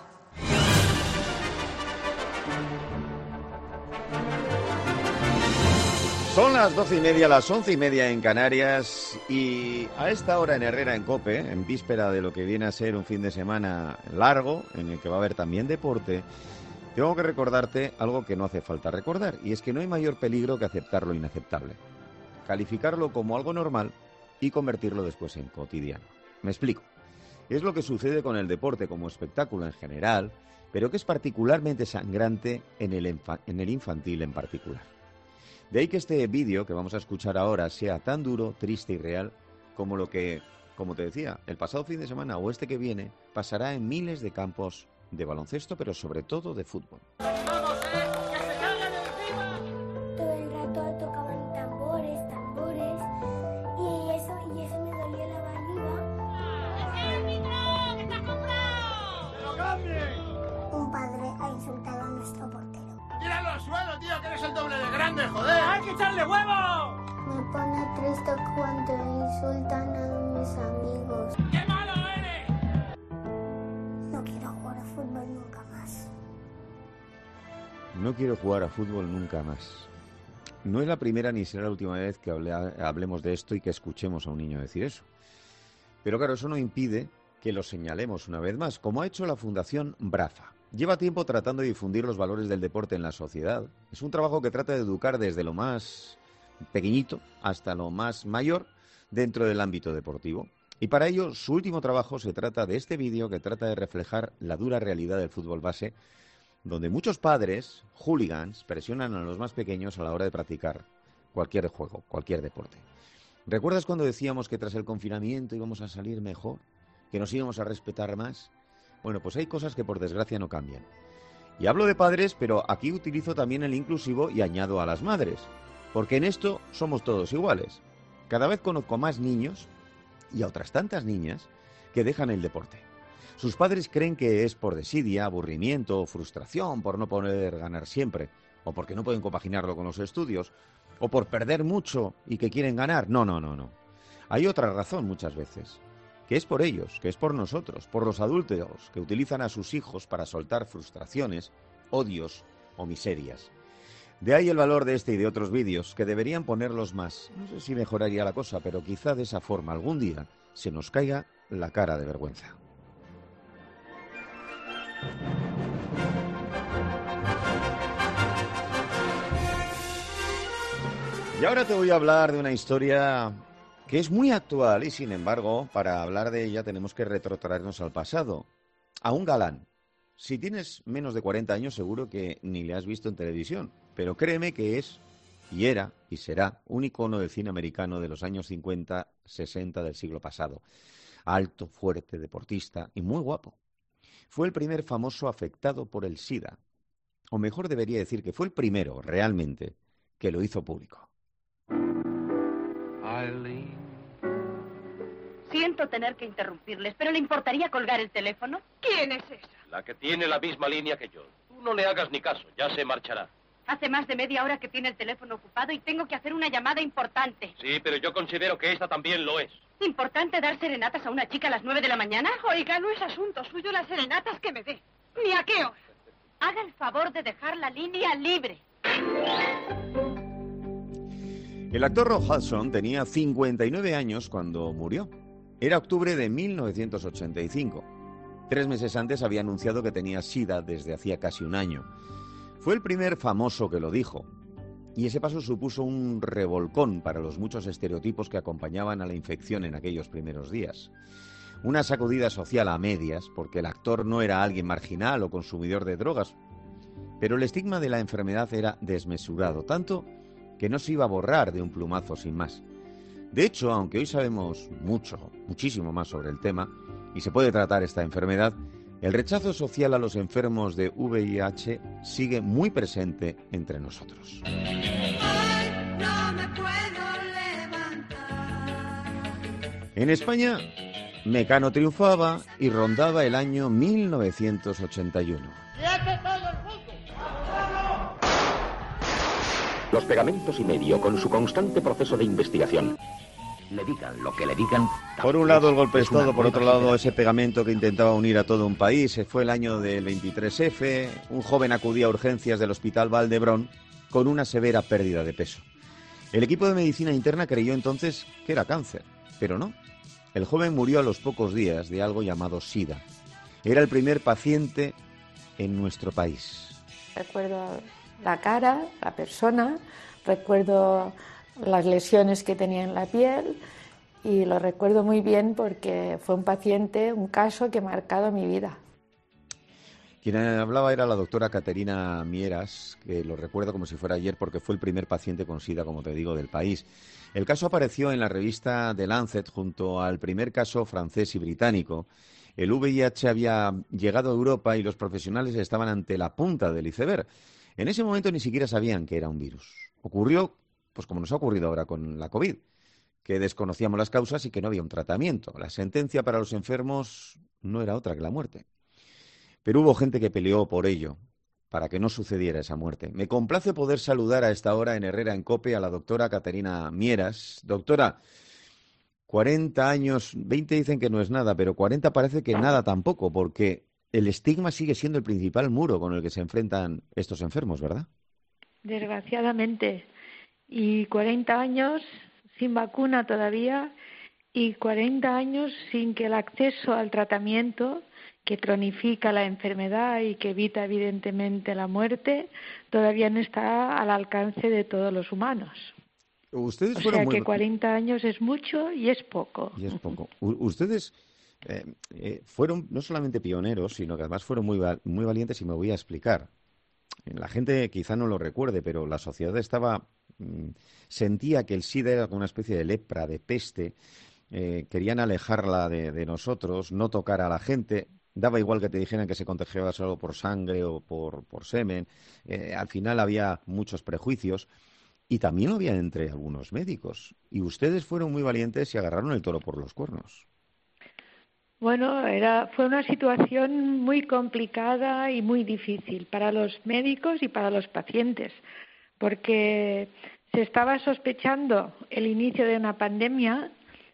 Son las doce y media, las once y media en Canarias, y a esta hora en Herrera en COPE, en víspera de lo que viene a ser un fin de semana largo, en el que va a haber también deporte, tengo que recordarte algo que no hace falta recordar, y es que no hay mayor peligro que aceptar lo inaceptable, calificarlo como algo normal y convertirlo después en cotidiano. Me explico. Es lo que sucede con el deporte como espectáculo en general, pero que es particularmente sangrante en el, enfa- en el infantil en particular. De ahí que este vídeo que vamos a escuchar ahora sea tan duro, triste y real como lo que, como te decía, el pasado fin de semana o este que viene pasará en miles de campos de baloncesto, pero sobre todo de fútbol. ¡Vamos, eh! ¡Que se caigan encima! Todo el rato tocaban tambores, tambores, y eso, y eso me dolía la barriga. ¡Ese es mi drag! ¡Está comprado! ¡Se lo cambien! Un padre ha insultado a nuestro portero. ¡Tíralo al suelo, tío, que eres el doble de grande, joder! ¡Hay que echarle huevo! Me pone triste cuando insultan a mis amigos. ¡Qué malo eres! No quiero jugar a fútbol nunca más. No quiero jugar a fútbol nunca más. No es la primera ni será la última vez que hable, hablemos de esto y que escuchemos a un niño decir eso. Pero claro, eso no impide que lo señalemos una vez más, como ha hecho la Fundación BRAFA. Lleva tiempo tratando de difundir los valores del deporte en la sociedad. Es un trabajo que trata de educar desde lo más pequeñito hasta lo más mayor dentro del ámbito deportivo. Y para ello, su último trabajo se trata de este vídeo que trata de reflejar la dura realidad del fútbol base, donde muchos padres, hooligans, presionan a los más pequeños a la hora de practicar cualquier juego, cualquier deporte. ¿Recuerdas cuando decíamos que tras el confinamiento íbamos a salir mejor? ¿Que nos íbamos a respetar más? Bueno, pues hay cosas que por desgracia no cambian. Y hablo de padres, pero aquí utilizo también el inclusivo y añado a las madres, porque en esto somos todos iguales. Cada vez conozco más niños y a otras tantas niñas que dejan el deporte. Sus padres creen que es por desidia, aburrimiento o frustración por no poder ganar siempre, o porque no pueden compaginarlo con los estudios, o por perder mucho y que quieren ganar. No, no, no, no. Hay otra razón muchas veces, que es por ellos, que es por nosotros, por los adultos que utilizan a sus hijos para soltar frustraciones, odios o miserias. De ahí el valor de este y de otros vídeos, que deberían ponerlos más. No sé si mejoraría la cosa, pero quizá de esa forma algún día se nos caiga la cara de vergüenza. Y ahora te voy a hablar de una historia que es muy actual y, sin embargo, para hablar de ella tenemos que retrotraernos al pasado, a un galán. Si tienes menos de cuarenta años seguro que ni le has visto en televisión, pero créeme que es, y era, y será, un icono del cine americano de los años cincuenta, sesenta del siglo pasado. Alto, fuerte, deportista y muy guapo. Fue el primer famoso afectado por el SIDA, o mejor debería decir que fue el primero, realmente, que lo hizo público. Eileen. Siento tener que interrumpirles, pero ¿le importaría colgar el teléfono? ¿Quién es esa? La que tiene la misma línea que yo. Tú no le hagas ni caso, ya se marchará. Hace más de media hora que tiene el teléfono ocupado y tengo que hacer una llamada importante. Sí, pero yo considero que esta también lo es. ¿Importante dar serenatas a una chica a las nueve de la mañana? Oiga, no es asunto suyo las serenatas que me dé. ¿Ni a qué hora? Haga el favor de dejar la línea libre. El actor Rock Hudson tenía cincuenta y nueve años cuando murió. Era octubre de mil novecientos ochenta y cinco. Tres meses antes había anunciado que tenía SIDA desde hacía casi un año. Fue el primer famoso que lo dijo. Y ese paso supuso un revolcón para los muchos estereotipos que acompañaban a la infección en aquellos primeros días. Una sacudida social a medias, porque el actor no era alguien marginal o consumidor de drogas. Pero el estigma de la enfermedad era desmesurado, tanto que no se iba a borrar de un plumazo sin más. De hecho, aunque hoy sabemos mucho, muchísimo más sobre el tema, y se puede tratar esta enfermedad, el rechazo social a los enfermos de V I H sigue muy presente entre nosotros. Hoy no me puedo levantar. En España, Mecano triunfaba y rondaba el año mil novecientos ochenta y uno. Los Pegamentos y Medio, con su constante proceso de investigación, Le digan lo que le digan. Por un lado el golpe es Es una todo, por nueva otro lado generación. ese pegamento que intentaba unir a todo un país. Fue el año del veintitrés efe, un joven acudía a urgencias del Hospital Valdebrón con una severa pérdida de peso. El equipo de medicina interna creyó entonces que era cáncer, pero no. El joven murió a los pocos días de algo llamado SIDA. Era el primer paciente en nuestro país. Recuerdo la cara, la persona, recuerdo las lesiones que tenía en la piel y lo recuerdo muy bien porque fue un paciente, un caso que ha marcado mi vida. Quien hablaba era la doctora Caterina Mieras, que lo recuerdo como si fuera ayer porque fue el primer paciente con SIDA, como te digo, del país. El caso apareció en la revista The Lancet junto al primer caso francés y británico. El V I H había llegado a Europa y los profesionales estaban ante la punta del iceberg. En ese momento ni siquiera sabían que era un virus. Ocurrió, pues como nos ha ocurrido ahora con la COVID, que desconocíamos las causas y que no había un tratamiento. La sentencia para los enfermos no era otra que la muerte. Pero hubo gente que peleó por ello, para que no sucediera esa muerte. Me complace poder saludar a esta hora en Herrera en COPE a la doctora Caterina Mieras. Doctora, cuarenta años, veinte dicen que no es nada, pero cuarenta parece que nada tampoco, porque el estigma sigue siendo el principal muro con el que se enfrentan estos enfermos, ¿verdad? Desgraciadamente. Y cuarenta años sin vacuna todavía y cuarenta años sin que el acceso al tratamiento que cronifica la enfermedad y que evita evidentemente la muerte, todavía no está al alcance de todos los humanos. Ustedes O fueron sea muy... que cuarenta años es mucho y es poco. Y es poco. U- ustedes eh, eh, fueron no solamente pioneros, sino que además fueron muy, val- muy valientes y me voy a explicar. La gente quizá no lo recuerde, pero la sociedad estaba mm, sentía que el SIDA era como una especie de lepra, de peste. Eh, querían alejarla de, de nosotros, no tocar a la gente. Daba igual que te dijeran que se contagiaba solo por sangre o por, por semen. Eh, al final había muchos prejuicios y también lo había entre algunos médicos. Y ustedes fueron muy valientes y agarraron el toro por los cuernos. Bueno, era, fue una situación muy complicada y muy difícil para los médicos y para los pacientes, porque se estaba sospechando el inicio de una pandemia.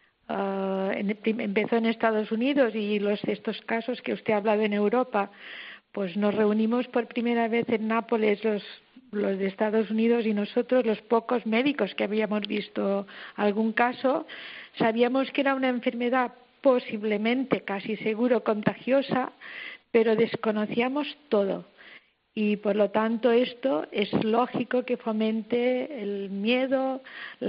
Uh, en, empezó en Estados Unidos y los estos casos que usted ha hablado en Europa, pues nos reunimos por primera vez en Nápoles los los de Estados Unidos y nosotros, los pocos médicos que habíamos visto algún caso, sabíamos que era una enfermedad posiblemente, casi seguro, contagiosa, pero desconocíamos todo. Y por lo tanto esto es lógico que fomente el miedo,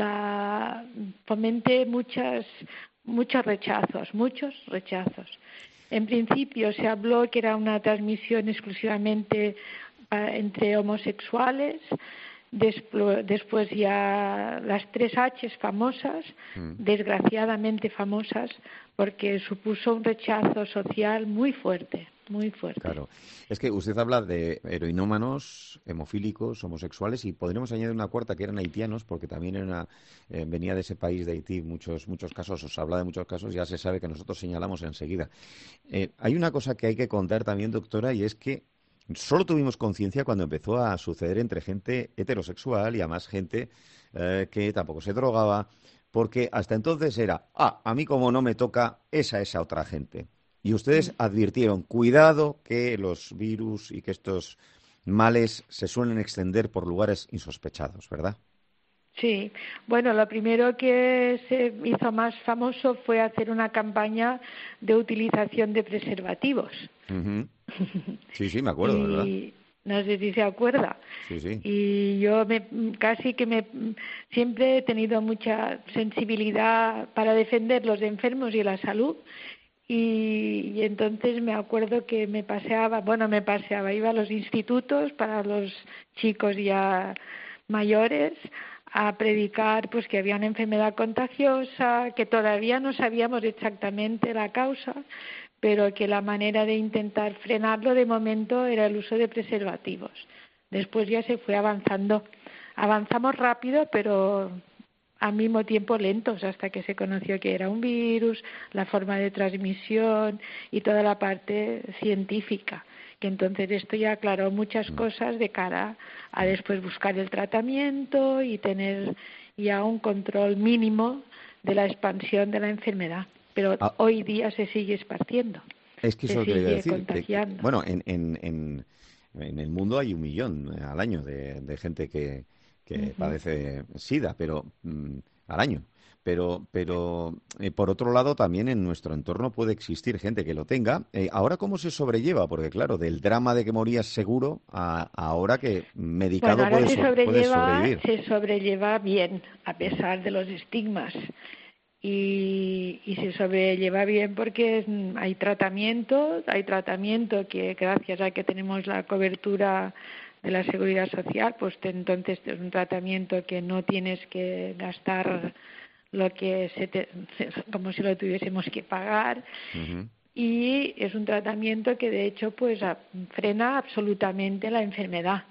la, fomente muchas, muchos rechazos, muchos rechazos. En principio se habló que era una transmisión exclusivamente entre homosexuales, después, después ya las tres H's famosas, mm. desgraciadamente famosas, porque supuso un rechazo social muy fuerte, muy fuerte. Claro, es que usted habla de heroinómanos, hemofílicos, homosexuales y podríamos añadir una cuarta que eran haitianos, porque también era una, eh, venía de ese país de Haití muchos muchos casos, os habla de muchos casos, ya se sabe que nosotros señalamos enseguida. Eh, hay una cosa que hay que contar también, doctora, y es que solo tuvimos conciencia cuando empezó a suceder entre gente heterosexual y además gente eh, que tampoco se drogaba, porque hasta entonces era, ah, a mí como no me toca, esa esa otra gente. Y ustedes advirtieron, cuidado que los virus y que estos males se suelen extender por lugares insospechados, ¿verdad? Sí, bueno, lo primero que se hizo más famoso fue hacer una campaña de utilización de preservativos. Uh-huh. Sí, sí, me acuerdo, y, ¿verdad? No sé si se acuerda. Sí, sí. Y yo me, casi que me siempre he tenido mucha sensibilidad para defender los enfermos y la salud. Y, y entonces me acuerdo que me paseaba, bueno, me paseaba, iba a los institutos para los chicos ya mayores a predicar pues que había una enfermedad contagiosa, que todavía no sabíamos exactamente la causa, pero que la manera de intentar frenarlo de momento era el uso de preservativos. Después ya se fue avanzando. Avanzamos rápido, pero al mismo tiempo lentos, hasta que se conoció que era un virus, la forma de transmisión y toda la parte científica. Que entonces esto ya aclaró muchas cosas de cara a después buscar el tratamiento y tener ya un control mínimo de la expansión de la enfermedad. Pero ah. hoy día se sigue esparciendo. Es que eso se sigue decir, contagiando. Que, bueno, en, en, en, en el mundo hay un millón al año de, de gente que, que uh-huh. padece SIDA, pero mm, al año. Pero, pero eh, por otro lado, también en nuestro entorno puede existir gente que lo tenga. Eh, ¿Ahora cómo se sobrelleva? Porque, claro, del drama de que morías seguro a, a ahora que medicado bueno, ahora puedes, se sobrelleva, puedes sobrevivir. Se sobrelleva bien, a pesar de los estigmas. Y, y se sobrelleva bien porque hay tratamiento, hay tratamiento que gracias a que tenemos la cobertura de la Seguridad Social, pues te, entonces es un tratamiento que no tienes que gastar lo que se te, como si lo tuviésemos que pagar. Uh-huh. Y es un tratamiento que de hecho pues a, frena absolutamente la enfermedad.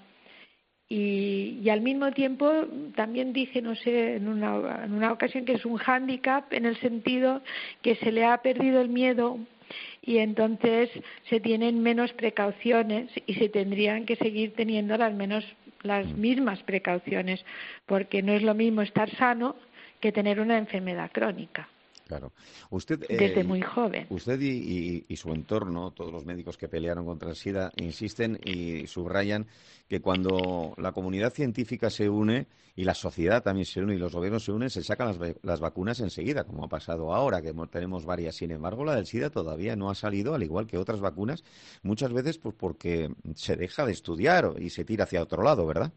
Y, y al mismo tiempo también dije, no sé, en una, en una ocasión que es un hándicap en el sentido que se le ha perdido el miedo y entonces se tienen menos precauciones y se tendrían que seguir teniendo las menos las mismas precauciones, porque no es lo mismo estar sano que tener una enfermedad crónica. Claro. Usted, desde eh, muy joven. Usted y, y, y su entorno, todos los médicos que pelearon contra el SIDA, insisten y subrayan que cuando la comunidad científica se une y la sociedad también se une y los gobiernos se unen, se sacan las, las vacunas enseguida, como ha pasado ahora, que tenemos varias. Sin embargo, la del SIDA todavía no ha salido, al igual que otras vacunas, muchas veces pues porque se deja de estudiar y se tira hacia otro lado, ¿verdad?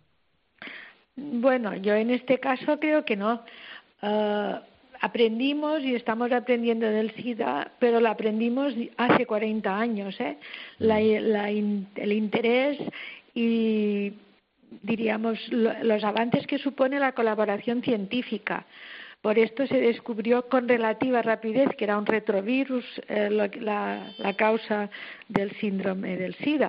Bueno, yo en este caso creo que no. Uh... Aprendimos y estamos aprendiendo del SIDA, pero lo aprendimos hace cuarenta años, ¿eh? La, la, el interés y, diríamos, lo, los avances que supone la colaboración científica. Por esto se descubrió con relativa rapidez que era un retrovirus eh, lo, la, la causa del síndrome del SIDA.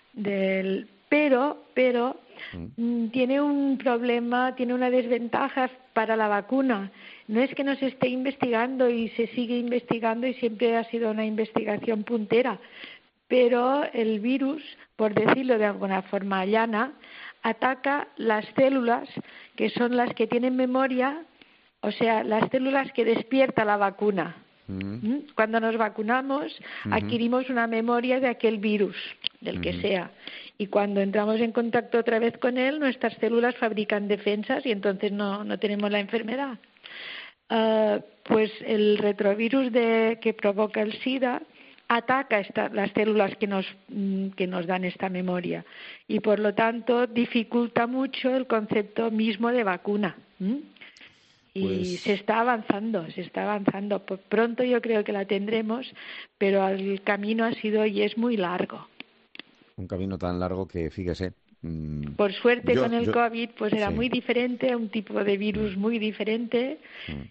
Del, pero, pero mm. tiene un problema, tiene una desventaja para la vacuna. No es que no se esté investigando y se sigue investigando y siempre ha sido una investigación puntera, pero el virus, por decirlo de alguna forma llana, ataca las células que son las que tienen memoria, o sea, las células que despierta la vacuna. Uh-huh. Cuando nos vacunamos, uh-huh. adquirimos una memoria de aquel virus, del uh-huh. que sea. Y cuando entramos en contacto otra vez con él, nuestras células fabrican defensas y entonces no, no tenemos la enfermedad. Uh, pues el retrovirus de, que provoca el SIDA ataca esta, las células que nos, que nos dan esta memoria y por lo tanto dificulta mucho el concepto mismo de vacuna. ¿Mm? Y pues... se está avanzando, se está avanzando. Por pronto yo creo que la tendremos, pero el camino ha sido y es muy largo. Un camino tan largo que, fíjese... Mmm, por suerte yo, con el yo, COVID pues era sí. muy diferente, un tipo de virus muy diferente... Mm.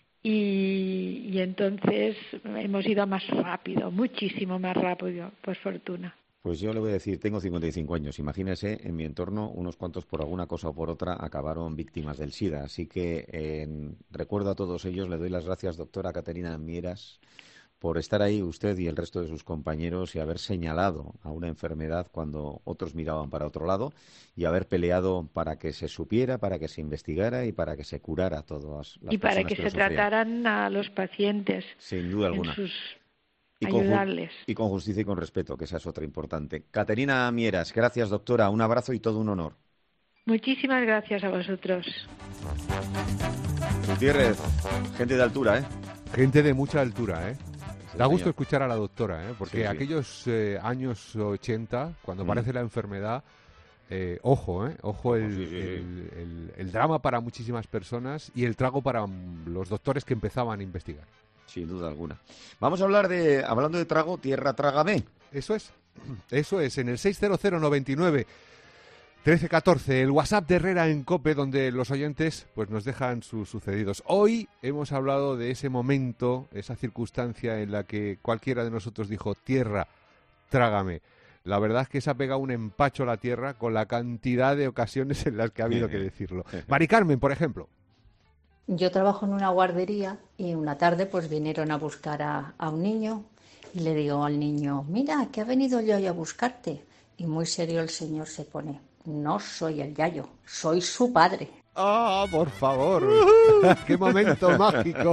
Y, y entonces hemos ido más rápido, muchísimo más rápido, por fortuna. Pues yo le voy a decir, tengo cincuenta y cinco años. Imagínese, en mi entorno, unos cuantos por alguna cosa o por otra acabaron víctimas del SIDA. Así que eh, recuerdo a todos ellos, le doy las gracias, doctora Caterina Mieras, por estar ahí usted y el resto de sus compañeros y haber señalado a una enfermedad cuando otros miraban para otro lado y haber peleado para que se supiera, para que se investigara y para que se curara a todas las y para que, que se trataran a los pacientes. Sin duda alguna. Sus... Y ayudarles. Con, y con justicia y con respeto, que esa es otra importante. Caterina Mieras, gracias, doctora. Un abrazo y todo un honor. Muchísimas gracias a vosotros. Gutiérrez, gente de altura, ¿eh? Gente de mucha altura, ¿eh? Da gusto escuchar a la doctora, ¿eh? Porque sí, sí. aquellos eh, años ochenta, cuando mm. aparece la enfermedad, eh, ojo, ¿eh? Ojo el, sí, sí, sí. El, el, el drama para muchísimas personas y el trago para los doctores que empezaban a investigar. Sin duda alguna. Vamos a hablar de, hablando de trago, tierra trágame. Eso es, eso es, en el seis cero cero nueve nueve trece catorce, el WhatsApp de Herrera en COPE, donde los oyentes pues nos dejan sus sucedidos. Hoy hemos hablado de ese momento, esa circunstancia en la que cualquiera de nosotros dijo, tierra, trágame. La verdad es que se ha pegado un empacho a la tierra con la cantidad de ocasiones en las que ha habido que decirlo. Mari Carmen, por ejemplo. Yo trabajo en una guardería y una tarde pues vinieron a buscar a, a un niño y le digo al niño, mira, que ha venido yo a buscarte. Y muy serio el señor se pone, no soy el yayo, soy su padre. ¡Ah, oh, por favor! ¡Qué momento mágico!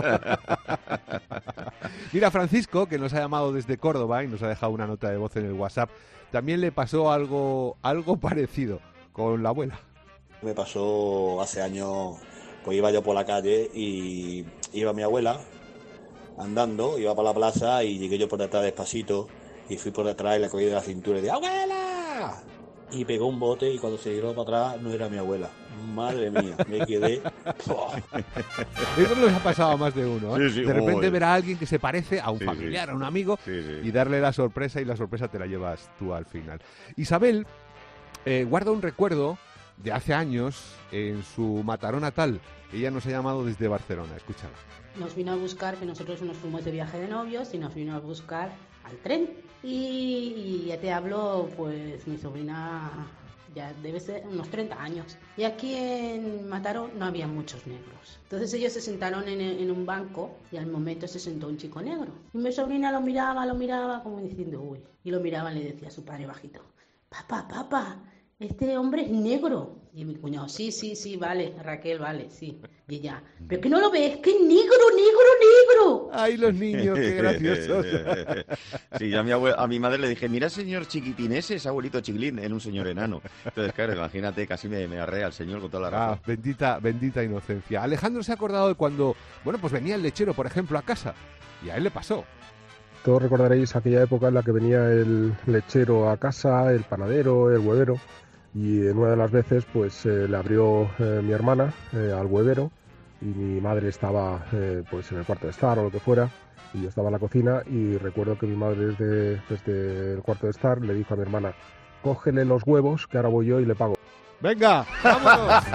Mira, Francisco, que nos ha llamado desde Córdoba y nos ha dejado una nota de voz en el WhatsApp, también le pasó algo, algo parecido con la abuela. Me pasó hace años, pues iba yo por la calle y iba mi abuela andando, iba para la plaza y llegué yo por detrás despacito y fui por detrás y le cogí de la cintura y dije ¡abuela! Y pegó un bote y cuando se giró para atrás no era mi abuela. Madre mía, me quedé... Eso nos ha pasado a más de uno, ¿eh? Sí, sí, de repente joder. ver a alguien que se parece a un Sí, familiar, sí. a un amigo, Sí, sí. y darle la sorpresa, y la sorpresa te la llevas tú al final. Isabel eh, guarda un recuerdo de hace años en su Mataró natal. Ella nos ha llamado desde Barcelona, escúchala. Nos vino a buscar, que nosotros nos fuimos de viaje de novios y nos vino a buscar al tren. Y, y ya te hablo, pues mi sobrina ya debe ser unos treinta años. Y aquí en Mataró no había muchos negros. Entonces ellos se sentaron en, en un banco y al momento se sentó un chico negro. Y mi sobrina lo miraba, lo miraba como diciendo, uy. Y lo miraba y le decía a su padre bajito, papá, papá, este hombre es negro. Y mi cuñado, sí, sí, sí, vale, Raquel, vale, sí. Y ella, pero que no lo ves, que es negro, negro, negro. ¡Ay, los niños, qué graciosos! Sí, yo a mi, abue- a mi madre le dije, mira señor chiquitín, ese es abuelito chiquilín, era un señor enano. Entonces, claro, imagínate, casi me, me arrea el señor con toda la Ah, razón. bendita, bendita inocencia. Alejandro se ha acordado de cuando, bueno, pues venía el lechero, por ejemplo, a casa, y a él le pasó. Todos recordaréis aquella época en la que venía el lechero a casa, el panadero, el huevero, y en una de las veces pues eh, le abrió eh, mi hermana eh, al huevero y mi madre estaba eh, pues en el cuarto de estar o lo que fuera, y yo estaba en la cocina y recuerdo que mi madre desde, desde el cuarto de estar le dijo a mi hermana, cógele los huevos que ahora voy yo y le pago. ¡Venga, vámonos!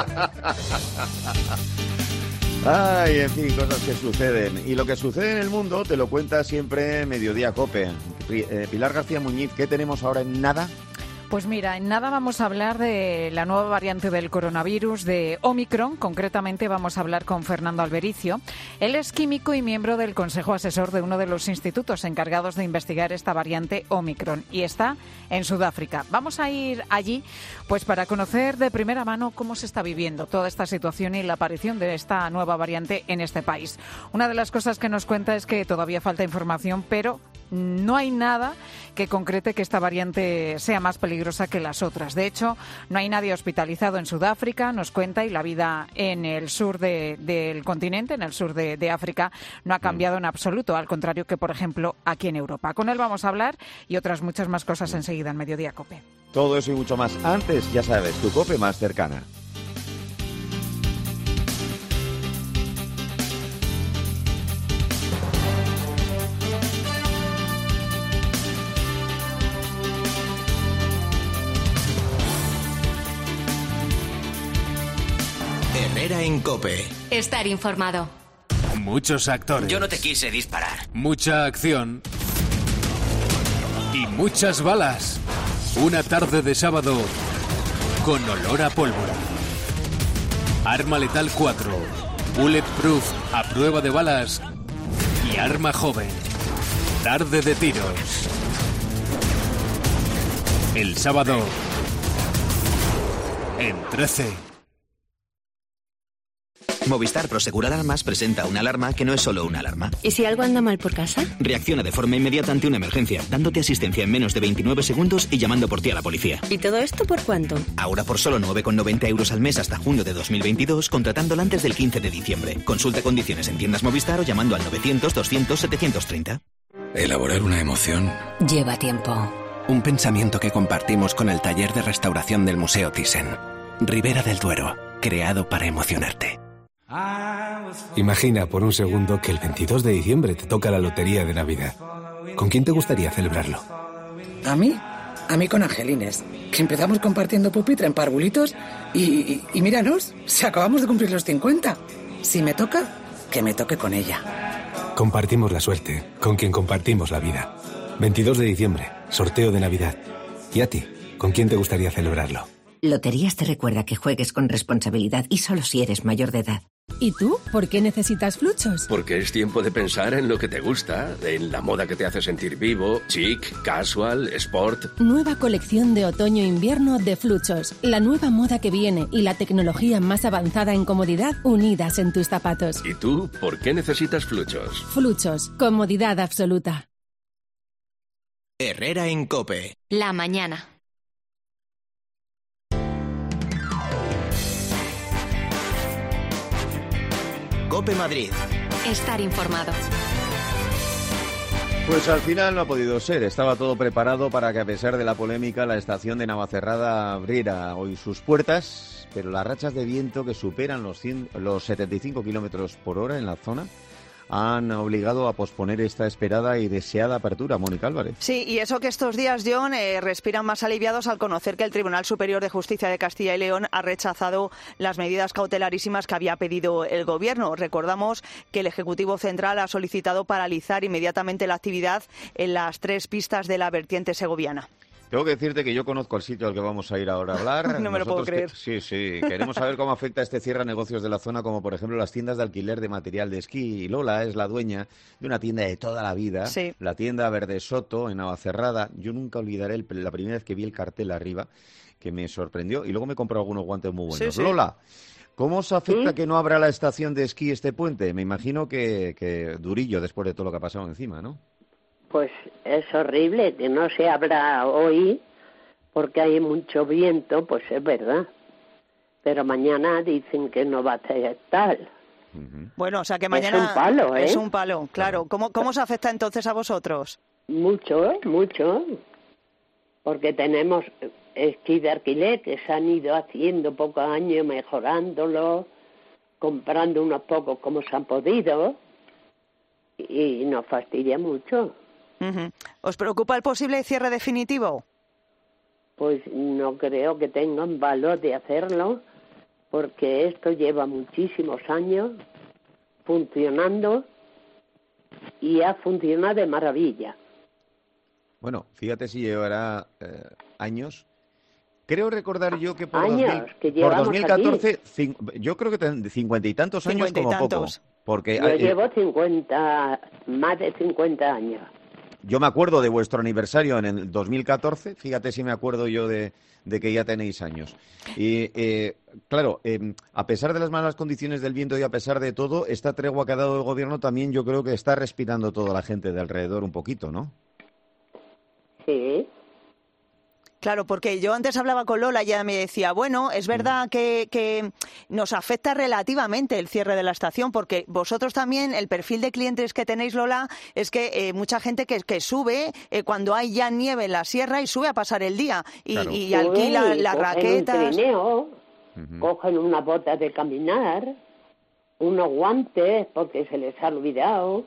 Ay, en fin, cosas que suceden. Y lo que sucede en el mundo te lo cuenta siempre Mediodía Cope. Pi- eh, Pilar García Muñiz, ¿qué tenemos ahora en nada? Pues mira, en nada vamos a hablar de la nueva variante del coronavirus, de Omicron. Concretamente vamos a hablar con Fernando Albericio. Él es químico y miembro del Consejo Asesor de uno de los institutos encargados de investigar esta variante Omicron y está en Sudáfrica. Vamos a ir allí pues para conocer de primera mano cómo se está viviendo toda esta situación y la aparición de esta nueva variante en este país. Una de las cosas que nos cuenta es que todavía falta información, pero no hay nada que concrete que esta variante sea más peligrosa que las otras. De hecho, no hay nadie hospitalizado en Sudáfrica, nos cuenta, y la vida en el sur de, del continente, en el sur de, de África, no ha cambiado en absoluto, al contrario que, por ejemplo, aquí en Europa. Con él vamos a hablar y otras muchas más cosas enseguida en Mediodía Cope. Todo eso y mucho más. Antes, ya sabes, tu Cope más cercana. Herrera en COPE. Estar informado. Muchos actores. Yo no te quise disparar. Mucha acción. Y muchas balas. Una tarde de sábado con olor a pólvora. Arma Letal cuatro. Bulletproof a prueba de balas. Y Arma Joven. Tarde de tiros. El sábado en trece. Movistar Prosegur Alarmas presenta una alarma que no es solo una alarma. ¿Y si algo anda mal por casa? Reacciona de forma inmediata ante una emergencia, dándote asistencia en menos de veintinueve segundos y llamando por ti a la policía. ¿Y todo esto por cuánto? Ahora por solo nueve con noventa euros al mes hasta junio de dos mil veintidós, contratándola antes del quince de diciembre. Consulta condiciones en tiendas Movistar o llamando al novecientos doscientos setecientos treinta. Elaborar una emoción. Lleva tiempo. Un pensamiento que compartimos con el taller de restauración del Museo Thyssen. Ribera del Duero, creado para emocionarte. Imagina por un segundo que el veintidós de diciembre te toca la lotería de Navidad. ¿Con quién te gustaría celebrarlo? ¿A mí? A mí con Angelines, que empezamos compartiendo pupitre en parvulitos y, y, y míranos, si acabamos de cumplir los cincuenta. Si me toca, que me toque con ella. Compartimos la suerte, con quien compartimos la vida. veintidós de diciembre, sorteo de Navidad. ¿Y a ti? ¿Con quién te gustaría celebrarlo? Loterías te recuerda que juegues con responsabilidad y solo si eres mayor de edad. ¿Y tú? ¿Por qué necesitas Fluchos? Porque es tiempo de pensar en lo que te gusta, en la moda que te hace sentir vivo, chic, casual, sport. Nueva colección de otoño-invierno de Fluchos. La nueva moda que viene y la tecnología más avanzada en comodidad unidas en tus zapatos. ¿Y tú? ¿Por qué necesitas Fluchos? Fluchos. Comodidad absoluta. Herrera en COPE. La mañana. COPE Madrid. Estar informado. Pues al final no ha podido ser. Estaba todo preparado para que, a pesar de la polémica, la estación de Navacerrada abriera hoy sus puertas, pero las rachas de viento que superan los, cien, los setenta y cinco kilómetros por hora en la zona han obligado a posponer esta esperada y deseada apertura. Mónica Álvarez. Sí, y eso que estos días, John, eh, respiran más aliviados al conocer que el Tribunal Superior de Justicia de Castilla y León ha rechazado las medidas cautelarísimas que había pedido el Gobierno. Recordamos que el Ejecutivo Central ha solicitado paralizar inmediatamente la actividad en las tres pistas de la vertiente segoviana. Tengo que decirte que yo conozco el sitio al que vamos a ir ahora a hablar. No me lo puedo creer. Que, sí, sí. Queremos saber cómo afecta este cierre a negocios de la zona, como por ejemplo las tiendas de alquiler de material de esquí. Y Lola es la dueña de una tienda de toda la vida, sí. La tienda Verde Soto, en Navacerrada. Yo nunca olvidaré el, la primera vez que vi el cartel arriba, que me sorprendió. Y luego me compré algunos guantes muy buenos. Sí, sí. Lola, ¿cómo os afecta ¿Sí? que no abra la estación de esquí este puente? Me imagino que, que durillo después de todo lo que ha pasado encima, ¿no? Pues es horrible que no se abra hoy, porque hay mucho viento, pues es verdad. Pero mañana dicen que no va a ser tal. Bueno, o sea que mañana... Es un palo, ¿eh? Es un palo, claro. ¿Cómo, cómo os afecta entonces a vosotros? Mucho, mucho. Porque tenemos esquí de alquiler que se han ido haciendo poco a año, mejorándolo, comprando unos pocos como se han podido, y nos fastidia mucho. Uh-huh. ¿Os preocupa el posible cierre definitivo? Pues no creo que tengan valor de hacerlo, porque esto lleva muchísimos años funcionando y ha funcionado de maravilla. Bueno, fíjate si llevará eh, años. Creo recordar yo que por, años, dos mil, que por dos mil catorce, aquí. Cin, yo creo que ten, cincuenta y tantos años cincuenta y como tantos. poco. Porque Yo eh, llevo cincuenta, más de cincuenta años. Yo me acuerdo de vuestro aniversario en el dos mil catorce, fíjate si me acuerdo yo de, de que ya tenéis años. Y eh, claro, eh, a pesar de las malas condiciones del viento y a pesar de todo, esta tregua que ha dado el Gobierno también yo creo que está respirando toda la gente de alrededor un poquito, ¿no? Sí. Claro, porque yo antes hablaba con Lola y ella me decía, bueno, es verdad que, que nos afecta relativamente el cierre de la estación, porque vosotros también, el perfil de clientes que tenéis, Lola, es que eh, mucha gente que, que sube eh, cuando hay ya nieve en la sierra y sube a pasar el día y, Claro. y alquila Sí, las cogen raquetas. un trineo, uh-huh. Cogen una bota de caminar, unos guantes porque se les ha olvidado.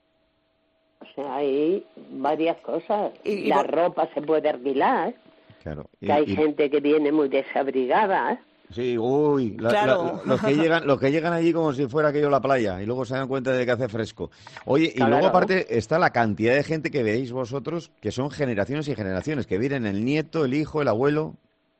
O sea, hay varias cosas. Y, y la vos... ropa se puede alquilar. Claro. Y, que hay y... gente que viene muy desabrigada. Sí, uy, la, Claro. la, los que llegan, los que llegan allí como si fuera aquello la playa y luego se dan cuenta de que hace fresco. Oye, Claro. y luego aparte está la cantidad de gente que veis vosotros, que son generaciones y generaciones, que vienen el nieto, el hijo, el abuelo.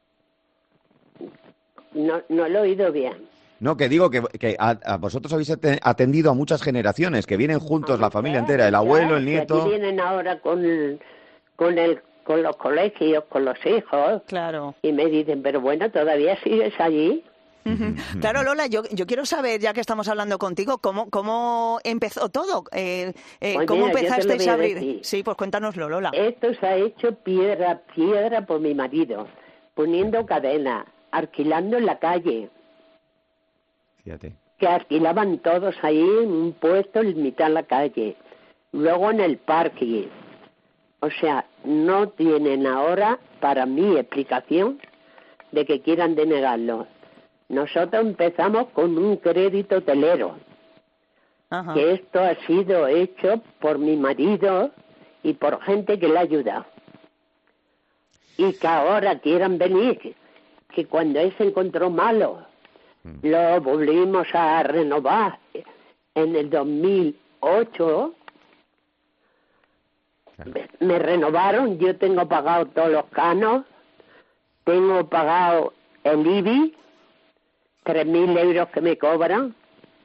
No, no lo he oído bien. No, que digo que, que a, a vosotros habéis atendido a muchas generaciones, que vienen juntos la familia entera, el abuelo, el nieto. Aquí vienen ahora con el, con el con los colegios, con los hijos. Claro. Y me dicen, pero bueno, ¿todavía sigues allí? Claro, Lola, yo, yo quiero saber, ya que estamos hablando contigo, cómo, cómo empezó todo. Eh, eh, Pues ¿Cómo mira, yo te lo empezasteis voy a a abrir? decir. Sí, pues cuéntanoslo, Lola. Esto se ha hecho piedra a piedra por mi marido, poniendo cadena, alquilando en la calle. Fíjate. Que alquilaban todos ahí en un puesto en mitad de la calle. Luego en el parque. O sea, no tienen ahora, para mi explicación, de que quieran denegarlo. Nosotros empezamos con un crédito hotelero. Ajá. Que esto ha sido hecho por mi marido y por gente que le ha ayudado. Y que ahora quieran venir, que cuando él se encontró malo, mm. lo volvimos a renovar en el dos mil ocho. Me renovaron, yo tengo pagado todos los canos, tengo pagado el I B I, tres mil euros que me cobran,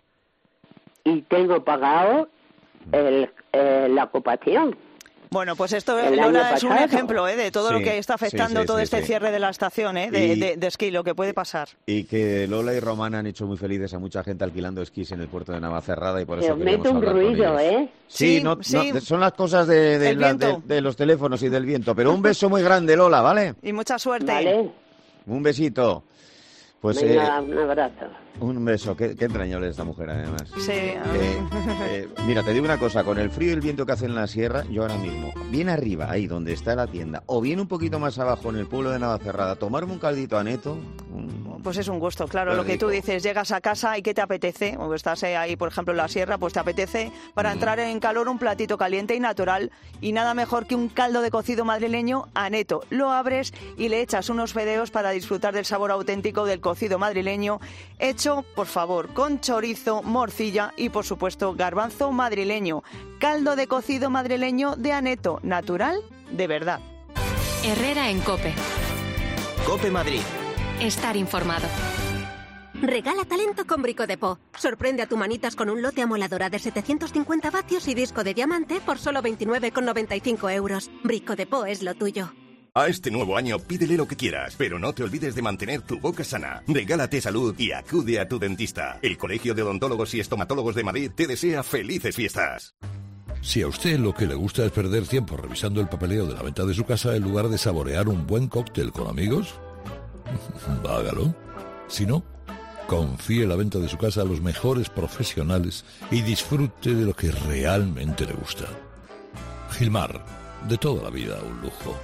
y tengo pagado el, eh, la ocupación. Bueno, pues esto, El Lola, año es un pasado. ejemplo ¿eh? de todo Sí, lo que está afectando sí, sí, todo sí, este sí. cierre de la estación ¿eh? de, Y- de, de esquí, lo que puede pasar. Y que Lola y Román han hecho muy felices a mucha gente alquilando esquís en el puerto de Navacerrada y por Se eso os queremos mete un hablar con ruido, ellos. ¿eh? Sí, Sí, no, sí. no, son las cosas de, de El la- de- viento. de los teléfonos y del viento. Pero un beso muy grande, Lola, ¿vale? Y mucha suerte. Vale. Un besito. Pues Venga, eh, un abrazo. un beso. Qué, qué entrañable esta mujer, además. Sí. Eh, eh, mira, te digo una cosa, con el frío y el viento que hace en la sierra, yo ahora mismo, bien arriba, ahí donde está la tienda, o bien un poquito más abajo en el pueblo de Navacerrada, tomarme un caldito a neto, un- Pues es un gusto, claro, Qué lo que tú rico. dices, llegas a casa y ¿qué te apetece? O estás eh, ahí, por ejemplo, en la sierra, pues te apetece para Mm. entrar en calor un platito caliente y natural y nada mejor que un caldo de cocido madrileño a neto. Lo abres y le echas unos fideos para disfrutar del sabor auténtico del cocido madrileño, hecho, por favor, con chorizo, morcilla y, por supuesto, garbanzo madrileño. Caldo de cocido madrileño de aneto, natural, de verdad. Herrera en Cope. Cope Madrid. Estar informado. Regala talento con Brico de Po. Sorprende a tu manitas con un lote amoladora de setecientos cincuenta vatios y disco de diamante por solo veintinueve con noventa y cinco euros. Brico de Po es lo tuyo. A este nuevo año pídele lo que quieras, pero no te olvides de mantener tu boca sana. Regálate salud y acude a tu dentista. El Colegio de Odontólogos y Estomatólogos de Madrid te desea felices fiestas. Si a usted lo que le gusta es perder tiempo revisando el papeleo de la venta de su casa en lugar de saborear un buen cóctel con amigos, hágalo. Si no, confíe la venta de su casa a los mejores profesionales y disfrute de lo que realmente le gusta. Gilmar, de toda la vida un lujo.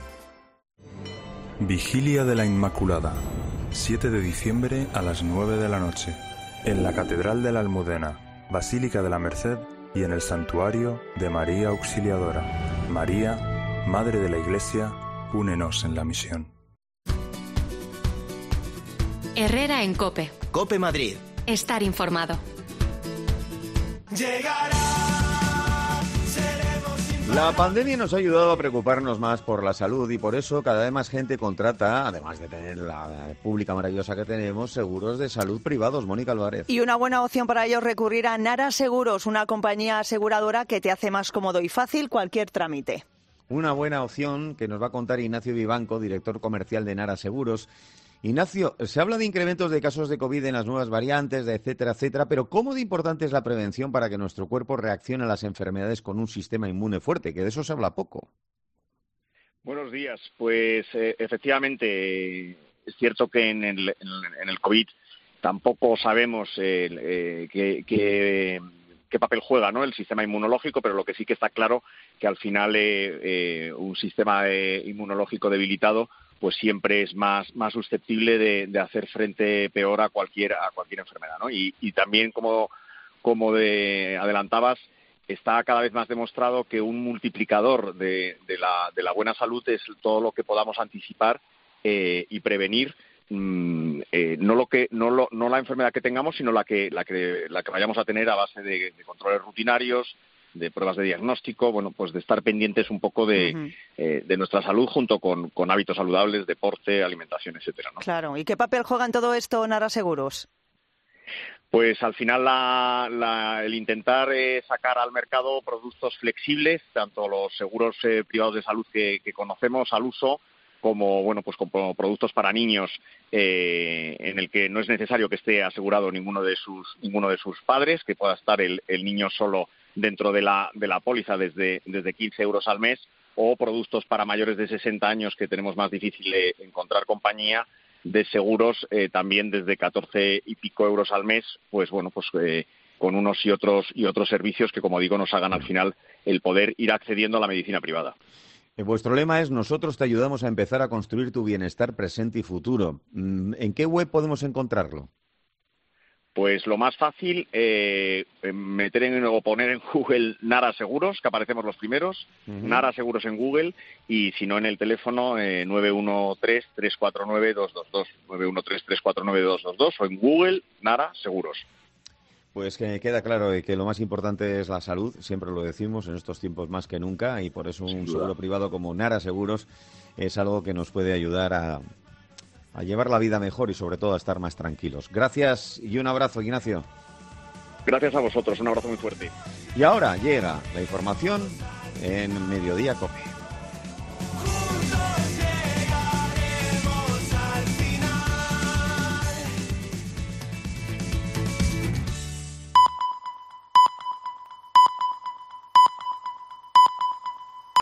Vigilia de la Inmaculada, siete de diciembre a las nueve de la noche, en la Catedral de la Almudena, Basílica de la Merced y en el Santuario de María Auxiliadora. María, Madre de la Iglesia, únenos en la misión. Herrera en Cope. Cope Madrid. Estar informado. La pandemia nos ha ayudado a preocuparnos más por la salud y por eso cada vez más gente contrata, además de tener la pública maravillosa que tenemos, seguros de salud privados. Mónica Álvarez. Y una buena opción para ello es recurrir a Nara Seguros, una compañía aseguradora que te hace más cómodo y fácil cualquier trámite. Una buena opción que nos va a contar Ignacio Vivanco, director comercial de Nara Seguros. Ignacio, se habla de incrementos de casos de COVID en las nuevas variantes, de etcétera, etcétera, pero ¿cómo de importante es la prevención para que nuestro cuerpo reaccione a las enfermedades con un sistema inmune fuerte? Que de eso se habla poco. Buenos días. Pues eh, efectivamente es cierto que en el, en, en el COVID tampoco sabemos eh, eh, qué, qué, qué papel juega, ¿no?, el sistema inmunológico, pero lo que sí que está claro que al final eh, eh, un sistema eh, inmunológico debilitado pues siempre es más, más susceptible de, de hacer frente peor a cualquier, a cualquier enfermedad, ¿no? Y, y también, como, como de, adelantabas, está cada vez más demostrado que un multiplicador de, de, la, de la buena salud es todo lo que podamos anticipar eh, y prevenir, mmm, eh, no lo que no, lo, no la enfermedad que tengamos, sino la que, la que, la que vayamos a tener a base de, de controles rutinarios, de pruebas de diagnóstico, bueno, pues de estar pendientes un poco de, uh-huh. eh, de nuestra salud junto con, con hábitos saludables, deporte, alimentación, etcétera, ¿no? Claro. ¿Y qué papel juega en todo esto Nara Seguros? Pues al final la, la, el intentar eh, sacar al mercado productos flexibles, tanto los seguros eh, privados de salud que, que conocemos al uso, como bueno pues como productos para niños eh, en el que no es necesario que esté asegurado ninguno de sus ninguno de sus padres, que pueda estar el, el niño solo dentro de la de la póliza desde desde quince euros al mes, o productos para mayores de sesenta años que tenemos más difícil de encontrar compañía de seguros eh, también desde catorce y pico euros al mes, pues bueno pues eh, con unos y otros y otros servicios que, como digo, nos hagan al final el poder ir accediendo a la medicina privada. Vuestro lema es: nosotros te ayudamos a empezar a construir tu bienestar presente y futuro. ¿En qué web podemos encontrarlo? Pues lo más fácil, eh, meter en, o poner en Google Nara Seguros, que aparecemos los primeros, uh-huh. Nara Seguros en Google, y si no en el teléfono eh, nueve uno tres, tres cuatro nueve, dos dos dos, nueve uno tres, tres cuatro nueve, dos dos dos, o en Google Nara Seguros. Pues que queda claro que lo más importante es la salud, siempre lo decimos en estos tiempos más que nunca, y por eso un seguro privado como Nara Seguros es algo que nos puede ayudar a, a llevar la vida mejor y sobre todo a estar más tranquilos. Gracias y un abrazo, Ignacio. Gracias a vosotros, un abrazo muy fuerte. Y ahora llega la información en Mediodía COPE.